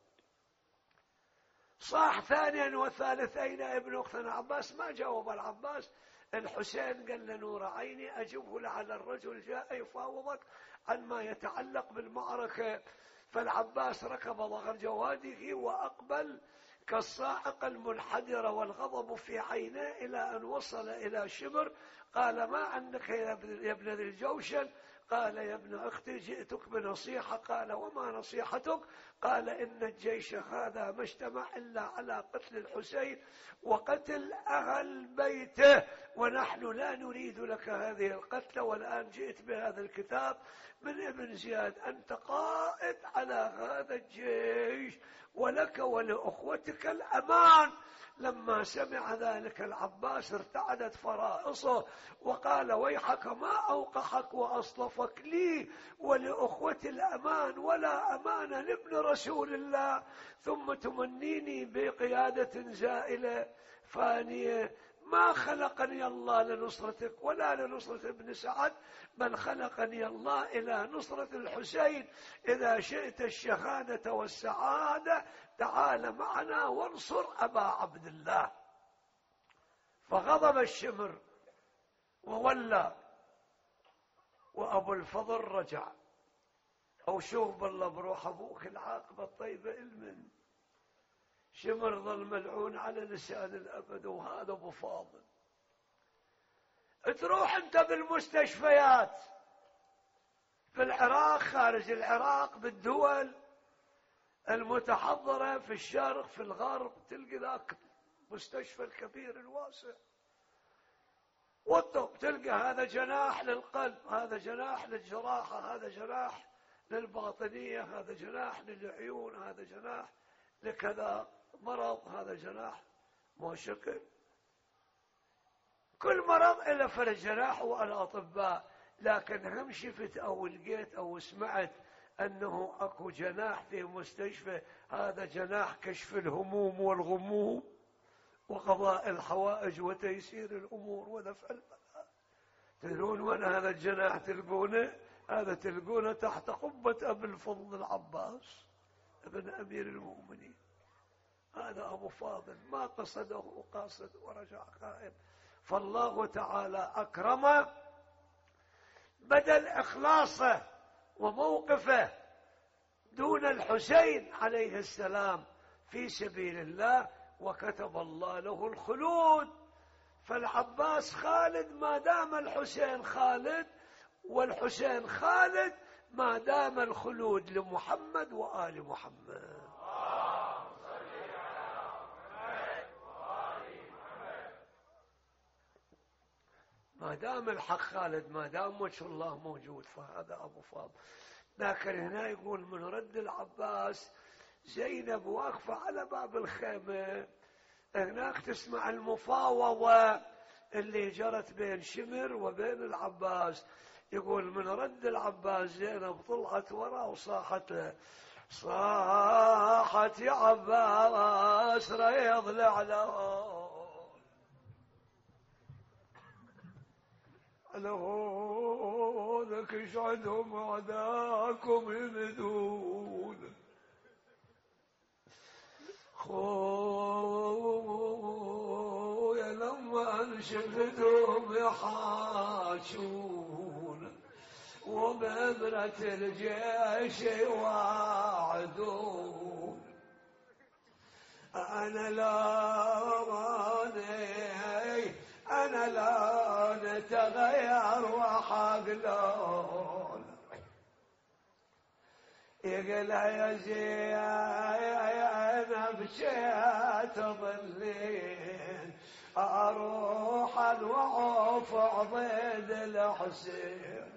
Speaker 1: صاح ثانيا وثالثين ابن أختنا عباس، ما جاوب العباس. الحسين قال له نور عيني أجبه لعل الرجل جاء يفاوضك عن ما يتعلق بالمعركة. فالعباس ركب ظهر جواده وأقبل كالصاعقة المنحدرة والغضب في عينيه إلى أن وصل إلى شمر. قال ما عندك يا ابن ذي الجوشن؟ قال يا ابن أختي جئتك بنصيحة. قال وما نصيحتك؟ قال إن الجيش هذا ما اجتمع إلا على قتل الحسين وقتل أهل بيته، ونحن لا نريد لك هذه القتلة، والآن جئت بهذا الكتاب من ابن زياد، أنت قائد على هذا الجيش ولك ولأخوتك الأمان. لما سمع ذلك العباس ارتعدت فرائصه وقال ويحك ما أوقحك وأصلفك لي ولأخوتي الأمان، ولا أمان لابن رسول الله، ثم تمنيني بقيادة زائلة فانية. ما خلقني الله لنصرتك ولا لنصرة ابن سعد، بل خلقني الله إلى نصرة الحسين. إذا شئت الشهادة والسعادة تعال معنا وانصر أبا عبد الله. فغضب الشمر وولى، وأبو الفضل رجع. أو شوف بالله بروح أبوك العاقبة الطيبة المن. شمر ظل ملعون على لسان الأبد، وهذا أبو فاضل. تروح أنت بالمستشفيات في العراق، خارج العراق، بالدول المتحضرة في الشرق في الغرب، تلقي ذاك مستشفى الكبير الواسع، والطب تلقى هذا جناح للقلب، هذا جناح للجراحة، هذا جناح للباطنية، هذا جناح للعيون، هذا جناح لكذا مرض، هذا جناح مو شكل. كل مرض إلا فرج جناح والأطباء. لكن هم شفت أو لقيت أو سمعت أنه أكو جناح في مستشفى، هذا جناح كشف الهموم والغموم وقضاء الحوائج وتيسير الأمور ودفع البلاء. تدرون وين هذا الجناح تلقونه؟ هذا تلقونه تحت قبة أبي الفضل العباس ابن أمير المؤمنين. هذا أبو فاضل ما قصده قاصد ورجع قائم. فالله تعالى أكرمه بدل إخلاصه وموقفه دون الحسين عليه السلام في سبيل الله، وكتب الله له الخلود. فالعباس خالد ما دام الحسين خالد، والحسين خالد ما دام الخلود لمحمد وآل محمد. ما دام الحق خالد، ما دام وجه الله موجود، فهذا أبو فاضل. لكن هنا يقول من رد العباس زينب واقفة على باب الخيمة، هناك تسمع المفاوضة اللي جرت بين شمر وبين العباس. يقول من رد العباس زينب طلعت ورا وصاحت له، صاحت يا عباس ريض العلون لك ايش عندهم اعداكم يمدون، خويا لما انشفتهم يحاشون وبابرة الجيش يواعدون. أنا لوني أنا لون تغير وحق لون يقول يا زينب بشيت ظلين أروح الوعوف عضيد الحسين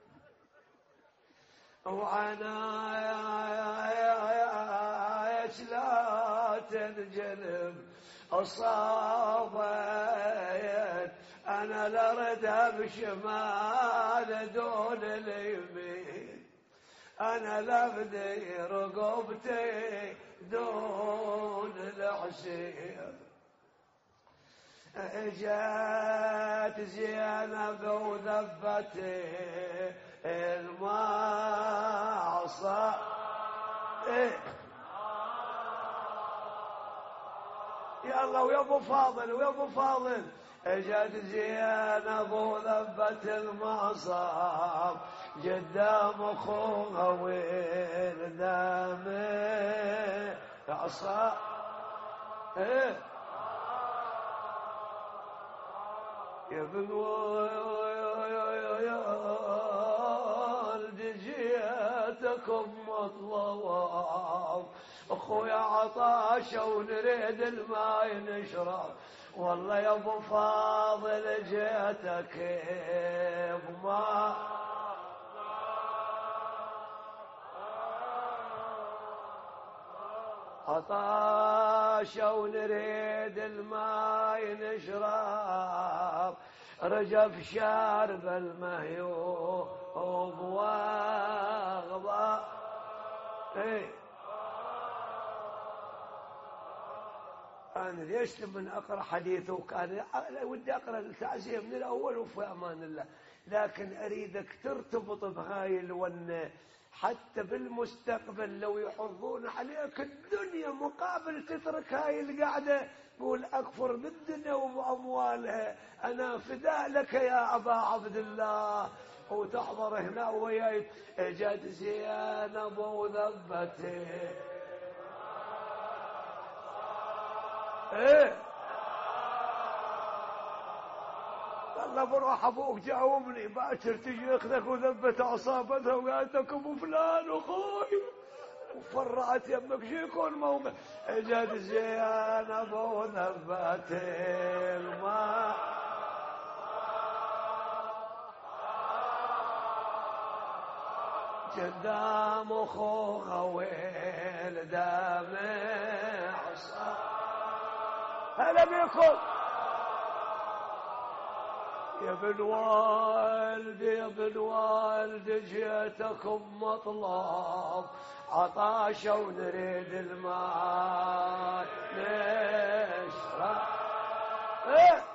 Speaker 1: وعنايش لا تنجلب أصابت أنا لردها بشمال دون اليمين أنا لبدي رقبتي دون الحسين جات زينب وذبتي المعصى إيه. يا الله ويا ابو فاضل ويا ابو فاضل جات زينب وذبت المعصى قدام اخوها وين دامه عصا ايه يا ابن والد جيتكم مطلوب اخويا عطاش ونريد الماء نشرب والله يا ابو فاضل جيتك بما عطاش ونريد الماء نشرب رجف شارب المهيوب واغضى ايه انا ليش من اقرا حديثه وكان ودي اقرا التعزيه من الاول وفي امان الله لكن اريدك ترتبط بهاي الونه حتى بالمستقبل لو يحضون عليك الدنيا مقابل تترك هاي القعدة قول أكفر بالدنيا وبأموالها أنا فداء لك يا أبا عبد الله وتحضر هنا وياي جد زينب وذبتي ايه والله بروح ابوك جاوبني باكر تجي ياخذك وذبت عصابتها وقالت لك ابو فلان اخوي وفرعت يمك شو يكون موقع اجت زينب وذبت الماء قدام اخوها ويل دامع عصا هلا بيكم يا ابن والد يا ابن والد جيتكم مطلب عطاشة ونريد الماء نشرب ايه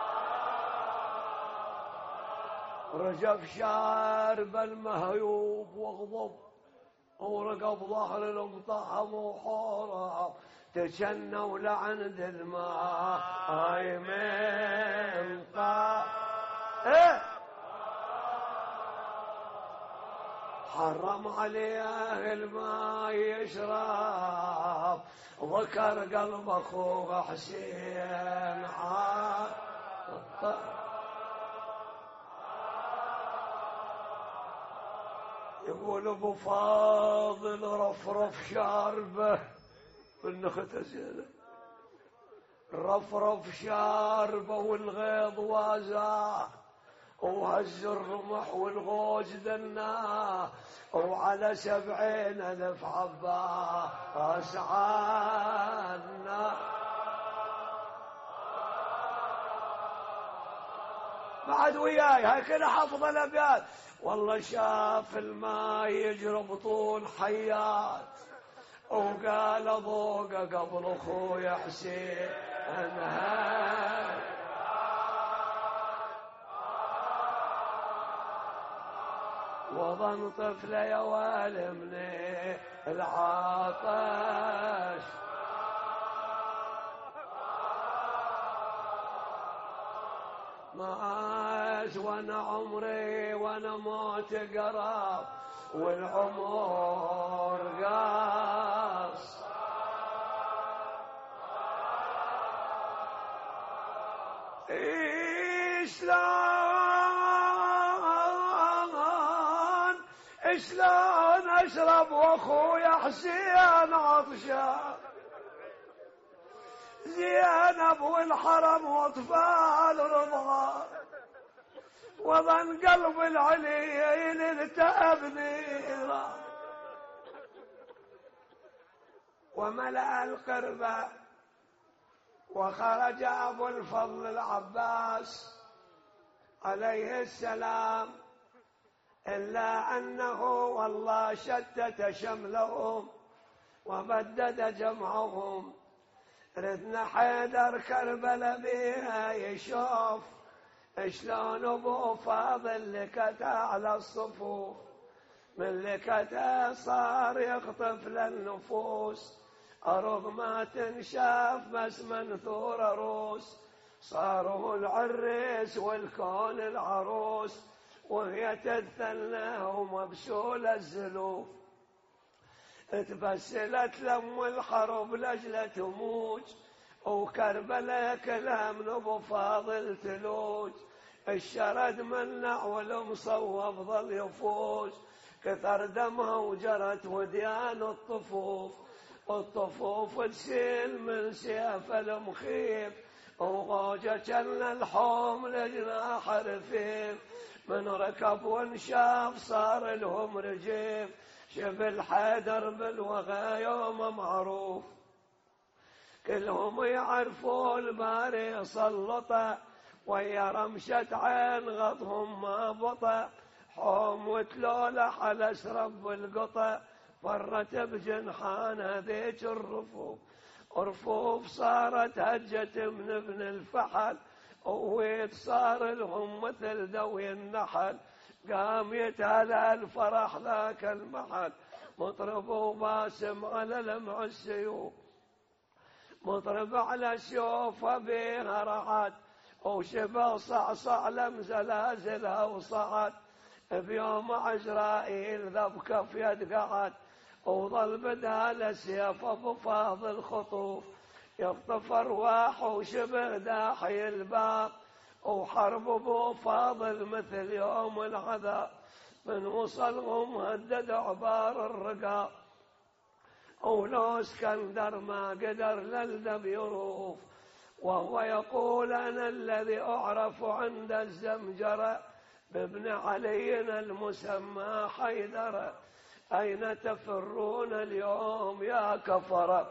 Speaker 1: رجف شارب المهيوب واغضب ورقب ظهر المطعم وحورب تجنوا لعند الماء هاي من قا ايه حرم عليه الماء يشرب ذكر قلب اخوه حسين عاد يقول ابو فاضل رفرف شاربه النخت زينه رفرف شاربه والغيظ وازاه وهز الرمح والغوج دناه وعلى سبعين الف عباس عنا بعد وياي هاي كده حافظ الابيات والله شاف الماء يجري بطول حيات وقال ذوق قبل اخويا حسين انهار وظن طفل يا والمني العطش ماش وانا عمري وانا موت قراب والعمر قاص شلون شلون اشرب واخويا حسين عطشان، زينب والحرم واطفال رضعان، وظن قلب العليين التأب نيران، وملأ القربة وخرج أبو الفضل العباس عليه السلام، إلا أنه والله شتت شملهم وبدد جمعهم. ردنا حيدر كربلاء بيها يشوف شلون ابو فاضل لكته على الصفوف، من لكته صار يخطف للنفوس، أرض ما تنشاف بس منثور روس، صاروا العريس والكون العروس، وهي تثنى ومبسولة الزلوف. تبسلت لم الحرب لجلة تموج، وكربلاء كلام نبو فاضل تلوج، الشرد منع والمصوب ظل يفوج، كثر دمها وجرت وديان الطفوف، الطفوف تسيل من سيف المخيف، وغوجة كان الحوم لجناح رفيف، من ركب وانشاف صار لهم رجيف، شبل حيدر بالوغى يوم معروف، كلهم يعرفوا الباري سلطه، ويا رمشة عين غضهم ما بطأ، حوم وتلولح على شرب القطا، فرت بجنحان هذيك الرفوف، رفوف صارت هجت من ابن الفحل، وويت صار لهم مثل دوي النحل، قام يتهلى الفرح ذاك المحل، مطرب وباسم على لمع السيوف، مطرب على سيوف بيها رعد، وشبه صعصع لم زلازلها وصعد، بيوم عزرائيل ذب كف يد قعد، وظل بدها سيف ابو فاضل خطوف، يخطف ارواح وشبه داحي الباب، وحرب ابو فاضل مثل يوم العذاب، من وصلهم هدد عبار الرقاب، ولو اسكندر ما قدر للدب يروف، وهو يقول أنا الذي أعرف عند الزمجرة بابن علي المسمى حيدر، أين تفرون اليوم يا كفرة؟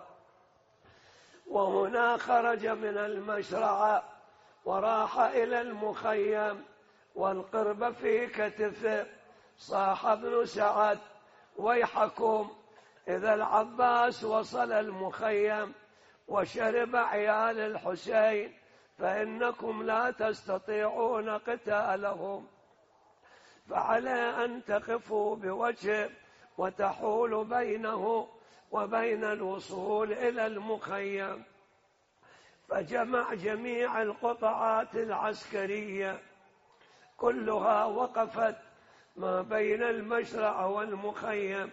Speaker 1: وهنا خرج من المشرعة وراح إلى المخيم، والقرب في كتفه، صاح ابن سعد ويحكم إذا العباس وصل المخيم وشرب عيال الحسين فإنكم لا تستطيعون قتالهم، فعلى أن تقفوا بوجه وتحول بينه وبين الوصول إلى المخيم. فجمع جميع القطعات العسكرية كلها وقفت ما بين المشرع والمخيم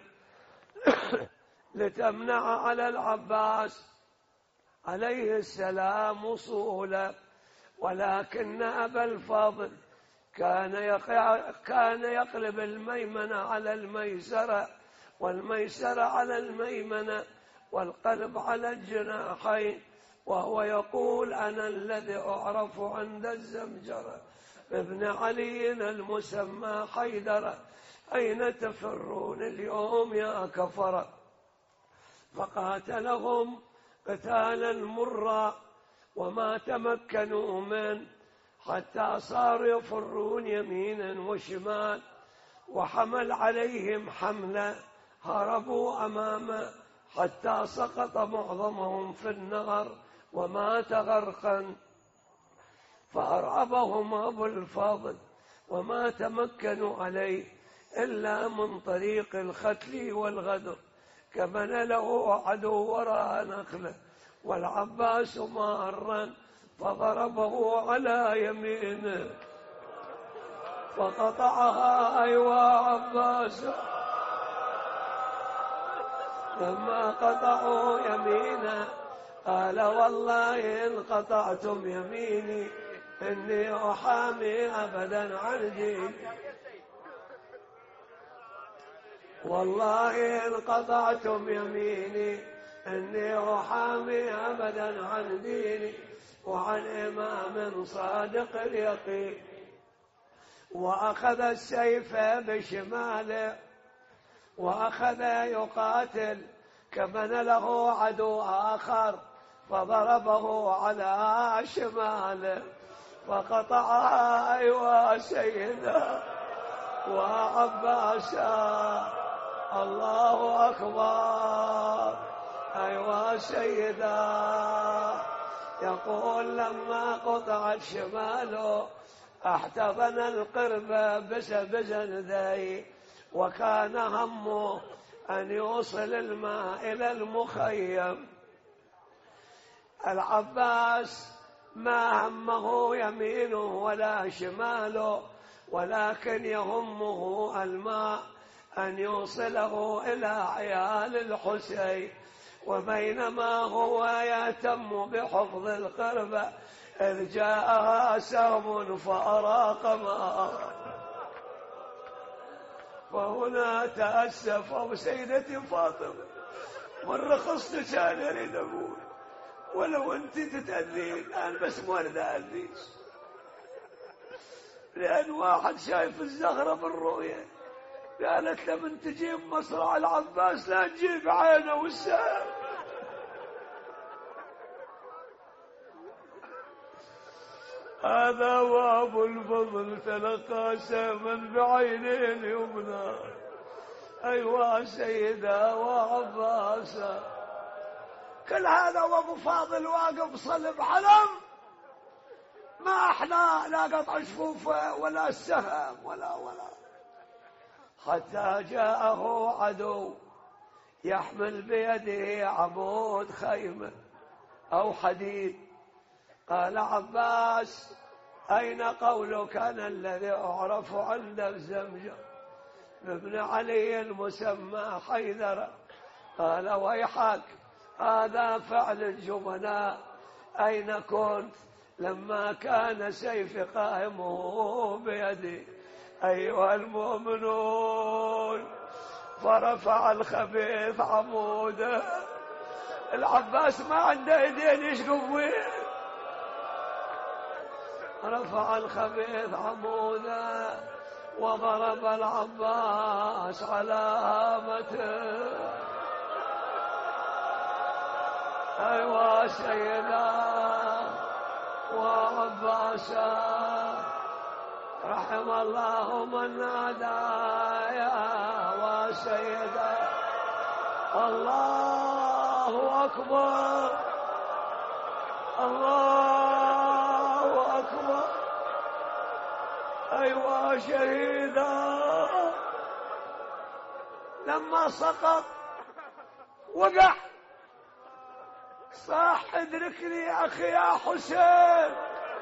Speaker 1: لتمنع على العباس عليه السلام وصوله، ولكن أبا الفضل كان يقع كان يقلب الميمنة على الميسرة والميسرة على الميمنة والقلب على الجناحين، وهو يقول أنا الذي أعرف عند الزمجرة ابن علي المسمى حيدر، أين تفرون اليوم يا كفرة؟ فقاتلهم قتالا مرا وما تمكنوا منه، حتى صاروا يفرون يمينا وشمال، وحمل عليهم حملة هربوا أمامه حتى سقط معظمهم في النهر ومات غرقا، فأرعبهم أبو الفضل وما تمكنوا عليه إلا من طريق الختل والغدر، كمن له عدو وراء نخله، والعباس مارا فضربه على يمينه فقطعها. أيوا عباس لما قطعوا يمينه قال والله إن قطعتم يميني إني أحامي أبدا عن ديني، والله إن قطعتم يميني إني أحامي أبدا عن ديني وعن إمام صادق اليقين. وأخذ السيف بشماله وأخذ يقاتل، كمن له عدو آخر فضربه على شماله فقطعها. أيوا سيدا وعباسا، الله أكبر. أيوا سيدا، يقول لما قطعت شماله احتضن القرب بسبزنذي، وكان همه أن يوصل الماء إلى المخيم. العباس ما همه يمينه ولا شماله، ولكن يهمه الماء أن يوصله إلى عيال الحسين. وبينما هو يهتم بحفظ القربة إذ جاءها سهم فأراق ماء. فهنا تأسف أبو سيدتي فاطمة، مرة خصتك أنا أريد أقول، ولو أنت تتأذين أنا بس ما أريد أأذيك، لأن واحد شايف الزهرة بالرؤية قالت له من تجيب مصرع العباس لا تجيب عينه والسهم. هذا وابو الفضل تلقى سهما بعينين يمنى. أيوا سيدة وعباسة، كل هذا وابو فاضل واقف صلب علم، ما احنا لا قطع شفوفه ولا السهم ولا ولا حتى جاءه عدو يحمل بيده عمود خيمة أو حديد. قال عباس أين قولك أنا الذي أعرف عند الزمجر ابن علي المسمى حيدر؟ قال ويحك، هذا فعل الجبناء. أين كنت لما كان سيف قائمه بيدي؟ أيها المؤمنون، فرفع الخبيث عموده. العباس ما عنده يدين يشقف وين، رفع الخبيث عموده وضرب العباس على هامته. أيوا سيدا وعباسا، رحم الله من نادى يا وسيدا. الله أكبر، الله أكبر. أيوا شهيدا، لما سقط وقع صاح ادركني أخي يا حسين.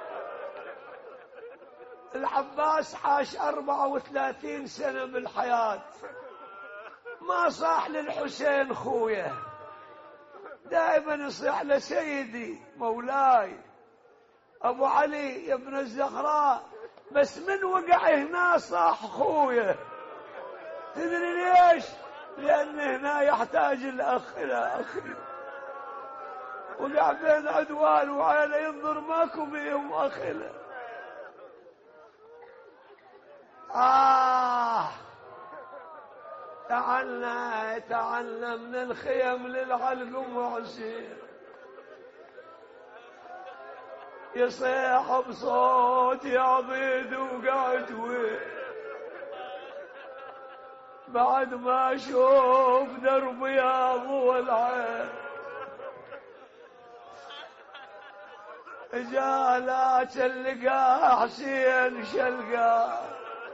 Speaker 1: العباس عاش أربعة وثلاثين سنة بالحياة، ما صاح للحسين خويه، دائما يصيح لسيدي مولاي أبو علي يا ابن الزهراء، بس من وقع هنا صاح خويه. تدري ليش؟ لأن هنا يحتاج الأخ إلى أخي، وقع بين عدوان وعيله ينظر ماكو بيهم أخي له. آه تعالنا تعالنا من الخيم للعلق معسير، يصيح بصوت يا عبيد وقعد وين، بعد ما اشوف درب يا ضوء العين. جالا تلقى حسين شلقى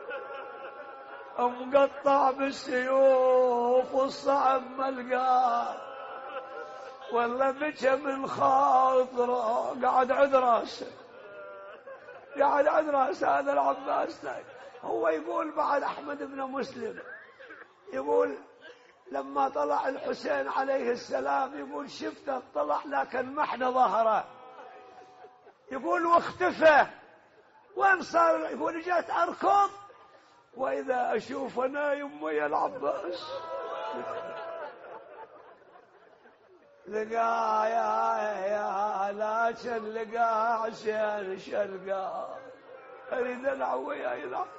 Speaker 1: مقطع بالسيوف والصعب ملقاه، والله بكى من خاطره قعد عد راسه، قعد عد راسه. هذا العباس هو يقول بعد أحمد بن مسلم، يقول لما طلع الحسين عليه السلام يقول شفته طلع لكن محن ظهره، يقول واختفى وين صار؟ يقول جات أركض وإذا أشوف نايم ويا العباس. لقى يا يا لكن لقى عشان شلقى أريد ألعب ويا يلعب.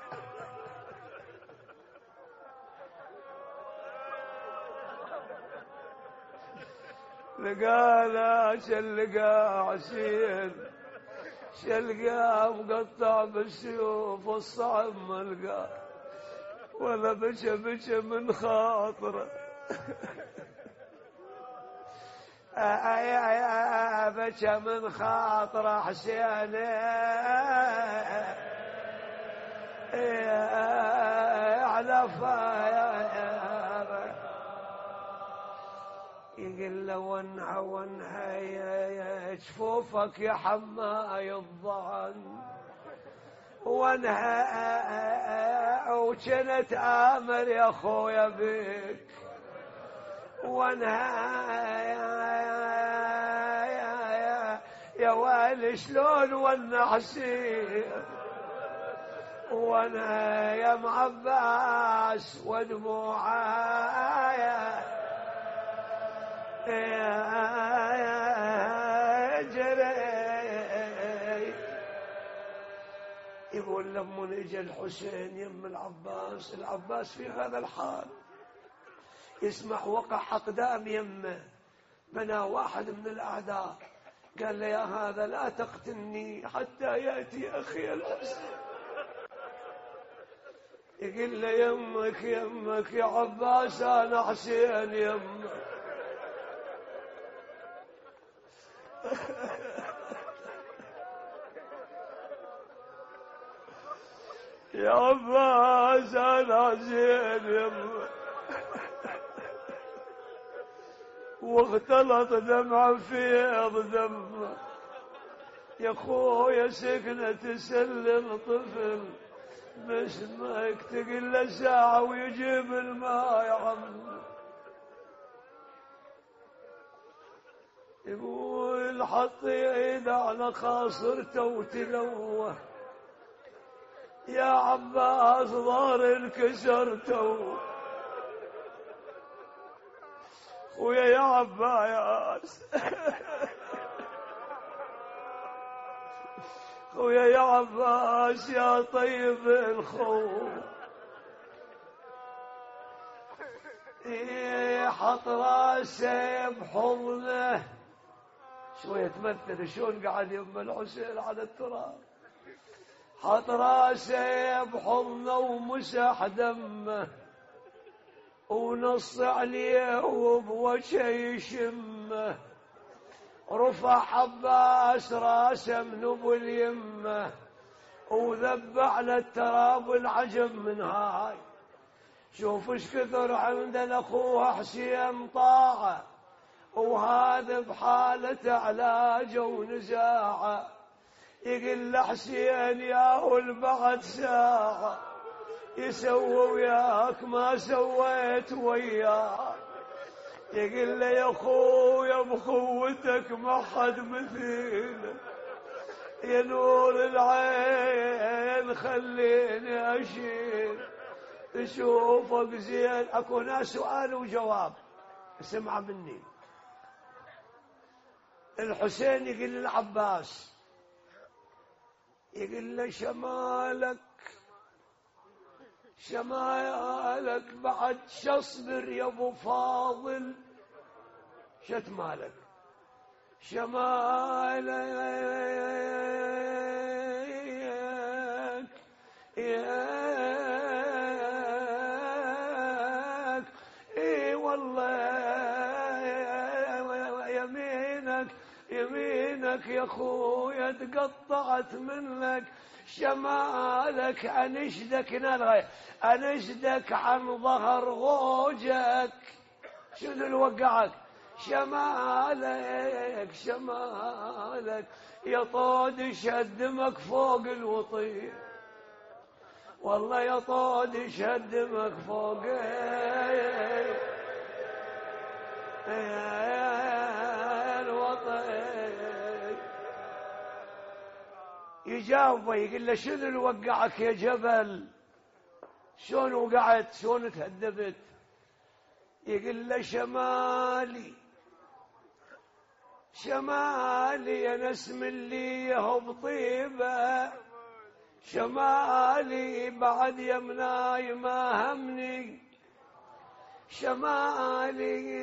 Speaker 1: لقى لكن لقى عشان شلقى مقطع بالسيوف الصعب ملقى ولا بكى بكى من خاطره. يا بكى من خاطره حسين علف يقول له ونها ونها يا جفوفك يا حماي الظن ونها وكنت آمل يا خويا بك ونها يا يا ويلي شلون ونها حسين وانا يا معباس ودموعاي يا جري. يقول لما اجى الحسين يم العباس، العباس في هذا الحال يسمع وقع اقدام يمه، بنى واحد من الاعداء قال له يا هذا لا تقتلني حتى ياتي اخي الحسين. يقول له يمك يمك يا عباس انا حسين يمك. يا عباس انا حسين يمك. واختلط دمع فيض دمه يا خويا سكنة تسلم طفل باسمك تقل له ساعة ويجيب الماء يا عم. يقول حط ايده على خاصرته وتلوه يا عباس ظهر انكسرته. خويا يا عباس خويا يا عباس يا طيب الخو إيه حط راسه بحضنه شوية تمثل شلون قاعد يم الحسين على التراب. حط راسه بحضنه ومسح دمه ونص عليه وبوجهه يشمه. رفع عباس راسه من ابو اليمه وذب على التراب العجب من هاي. شوف ايش كثر عندنا اخوه حسين طاعه وهذا بحالة علاجه ونزاعه. يقول له حسين ياهل بعد ساعة يسوي وياك ما سويت وياك. يقول له يا خويا بخوتك ما حد مثيل يا نور العين خليني اشيل تشوفك زين. اكو ناس سؤال وجواب اسمع مني. الحسين يقول للعباس يقول له شمالك شمالك بعد شصبر يا ابو فاضل شت مالك شمالك ياك اي والله يمينك يمينك يا خويا تقطعت منك. شمالك انشدك نلغي انشدك عن ظهر غوجك. شنو اللي وقعك؟ شمالك شمالك يا طود شدمك فوق الوطية. والله يا طود شدمك فوق الوطية. يجاوبه يقول له شنو اللي وقعك يا جبل؟ شلون وقعت؟ شلون تهدبت؟ يقول له شمالي شمالي انا اسم اللي هو بطيبه، شمالي بعد يمناي ما همني، شمالي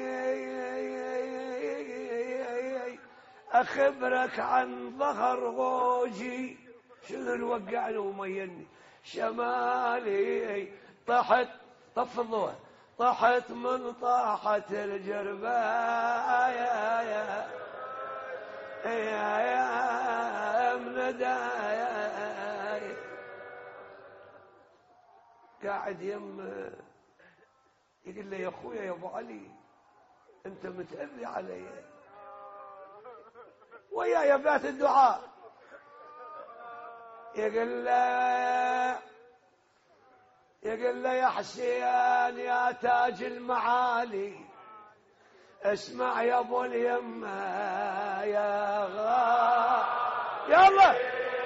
Speaker 1: اخبرك عن ظهر غوجي. شنو اللي وقعني وميني؟ شمالي طحت طفضوا طحت من طاحة الجربة يا يا يا يا منداي. قاعد يم يقول له يا اخويا يا ابو علي انت متأذي علي ويا بات الدعاء. يقول له يقول له يا حسين يا تاج المعالي اسمع يا ابو اليمه يا غا يلا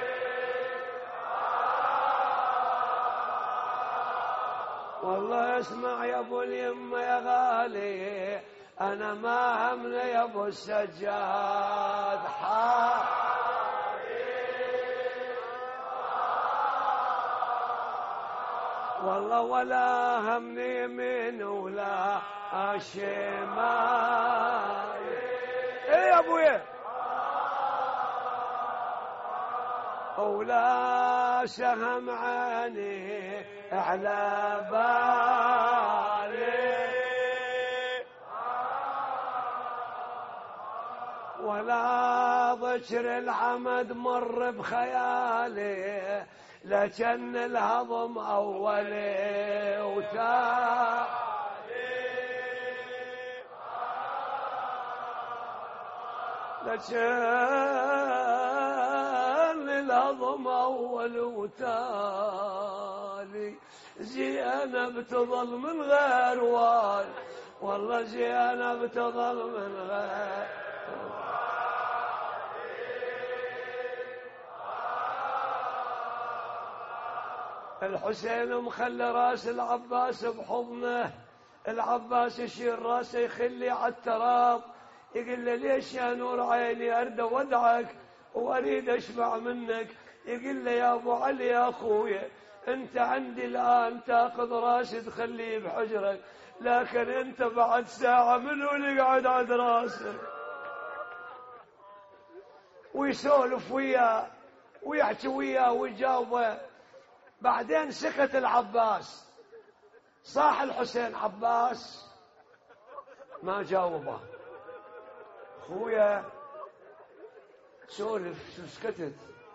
Speaker 1: والله اسمع يا ابو اليمه يا غالي انا ما همني يا ابو السجاد حا والله ولا همني من ولا شمال. ايه يا ابويا ولا سهم عيني على بالي ولا ضجر العمد مر بخيالي لكن الهضم أولي وتالي لكن الهضم أول وتالي. زينب تظل من غير وال والله زينب تظل من غير الحسين مخلي راس العباس بحضنه، العباس يشيل راسه يخلي على التراب يقول له ليش يا نور عيني ارد ودعك واريد اشبع منك. يقول له يا ابو علي يا اخويا انت عندي الان تاخذ راسي تخليه بحجرك لكن انت بعد ساعه منو اللي قاعد عند راسك؟ ويسولف وياه ويحكي وياه ويجاوبه. بعدين سكت العباس صاح الحسين عباس ما جاوبه. خويا سولف شو سكتت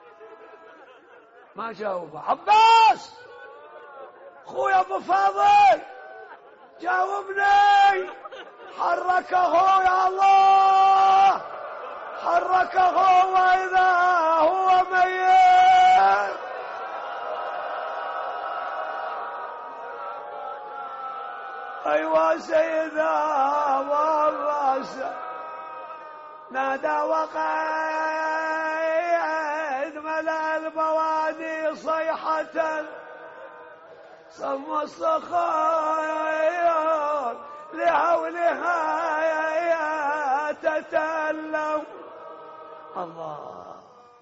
Speaker 1: ما جاوبه. عباس خويا ابو فاضل جاوبني. حركه يا الله حركه واذا هو ميت. ايوا سيدا والراس نادى وقيد ملا البوادي صيحة صم الصخير لهولها تتألم. الله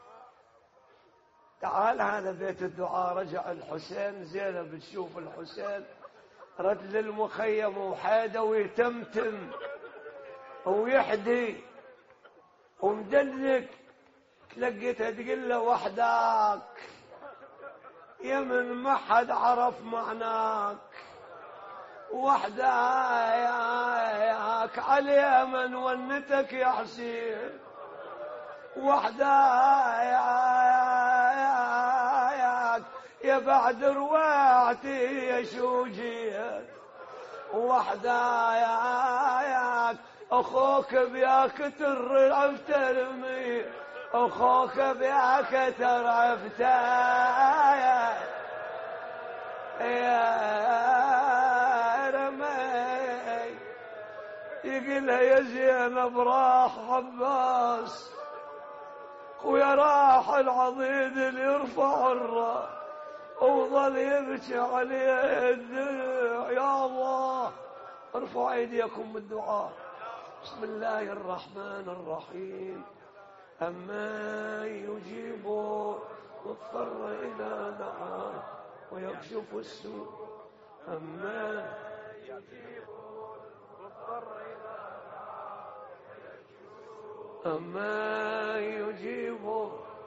Speaker 1: تعال هذا بيت الدعاء. رجع الحسين زينب تشوف الحسين رد للمخيم وحاده ويتمتم ويحدي ومدلك. تلقيتها تقول له وحدك يا من ما حد عرف معناك وحدك على من ونتك يا حسين وحدك يا بعد روعتي يا شوجيت وحداياك اخوك بياك ترعب ترمي اخوك بياك ترعب تايا يا رمي. يقولها يا زينب راح عباس ويا راح راح العضيد اللي يرفع الراس وظل يبكي عليه الدمع. يا الله ارفعوا ايديكم بالدعاء. بسم الله الرحمن الرحيم. أما يجيب مضطر إذا دعاه ويكشف السوء. أما يجيب مضطر إذا دعاه ويكشف السوء. أما يجيب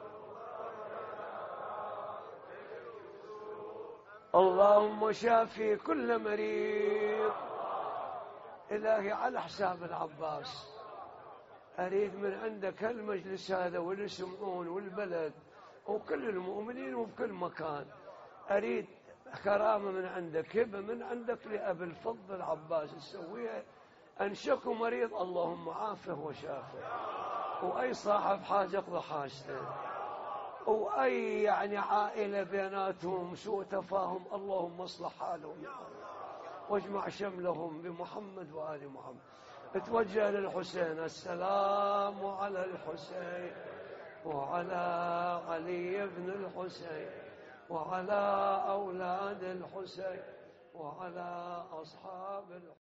Speaker 1: اللهم شافي كل مريض. إلهي على حساب العباس أريد من عندك هالمجلس هذا واللي يسمعون والبلد وكل المؤمنين وفي كل مكان، أريد كرامة من عندك، هبة من عندك لأبي الفضل العباس تسويها. أنشك مريض اللهم عافه وشافه، وأي صاحب حاجة اقضى حاجته، وأي يعني عائلة بيناتهم سوء تفاهم اللهم اصلح حالهم يا الله، واجمع شملهم بمحمد وآل محمد. اتوجه للحسين. السلام على الحسين وعلى علي بن الحسين وعلى أولاد الحسين وعلى أصحاب الحسين.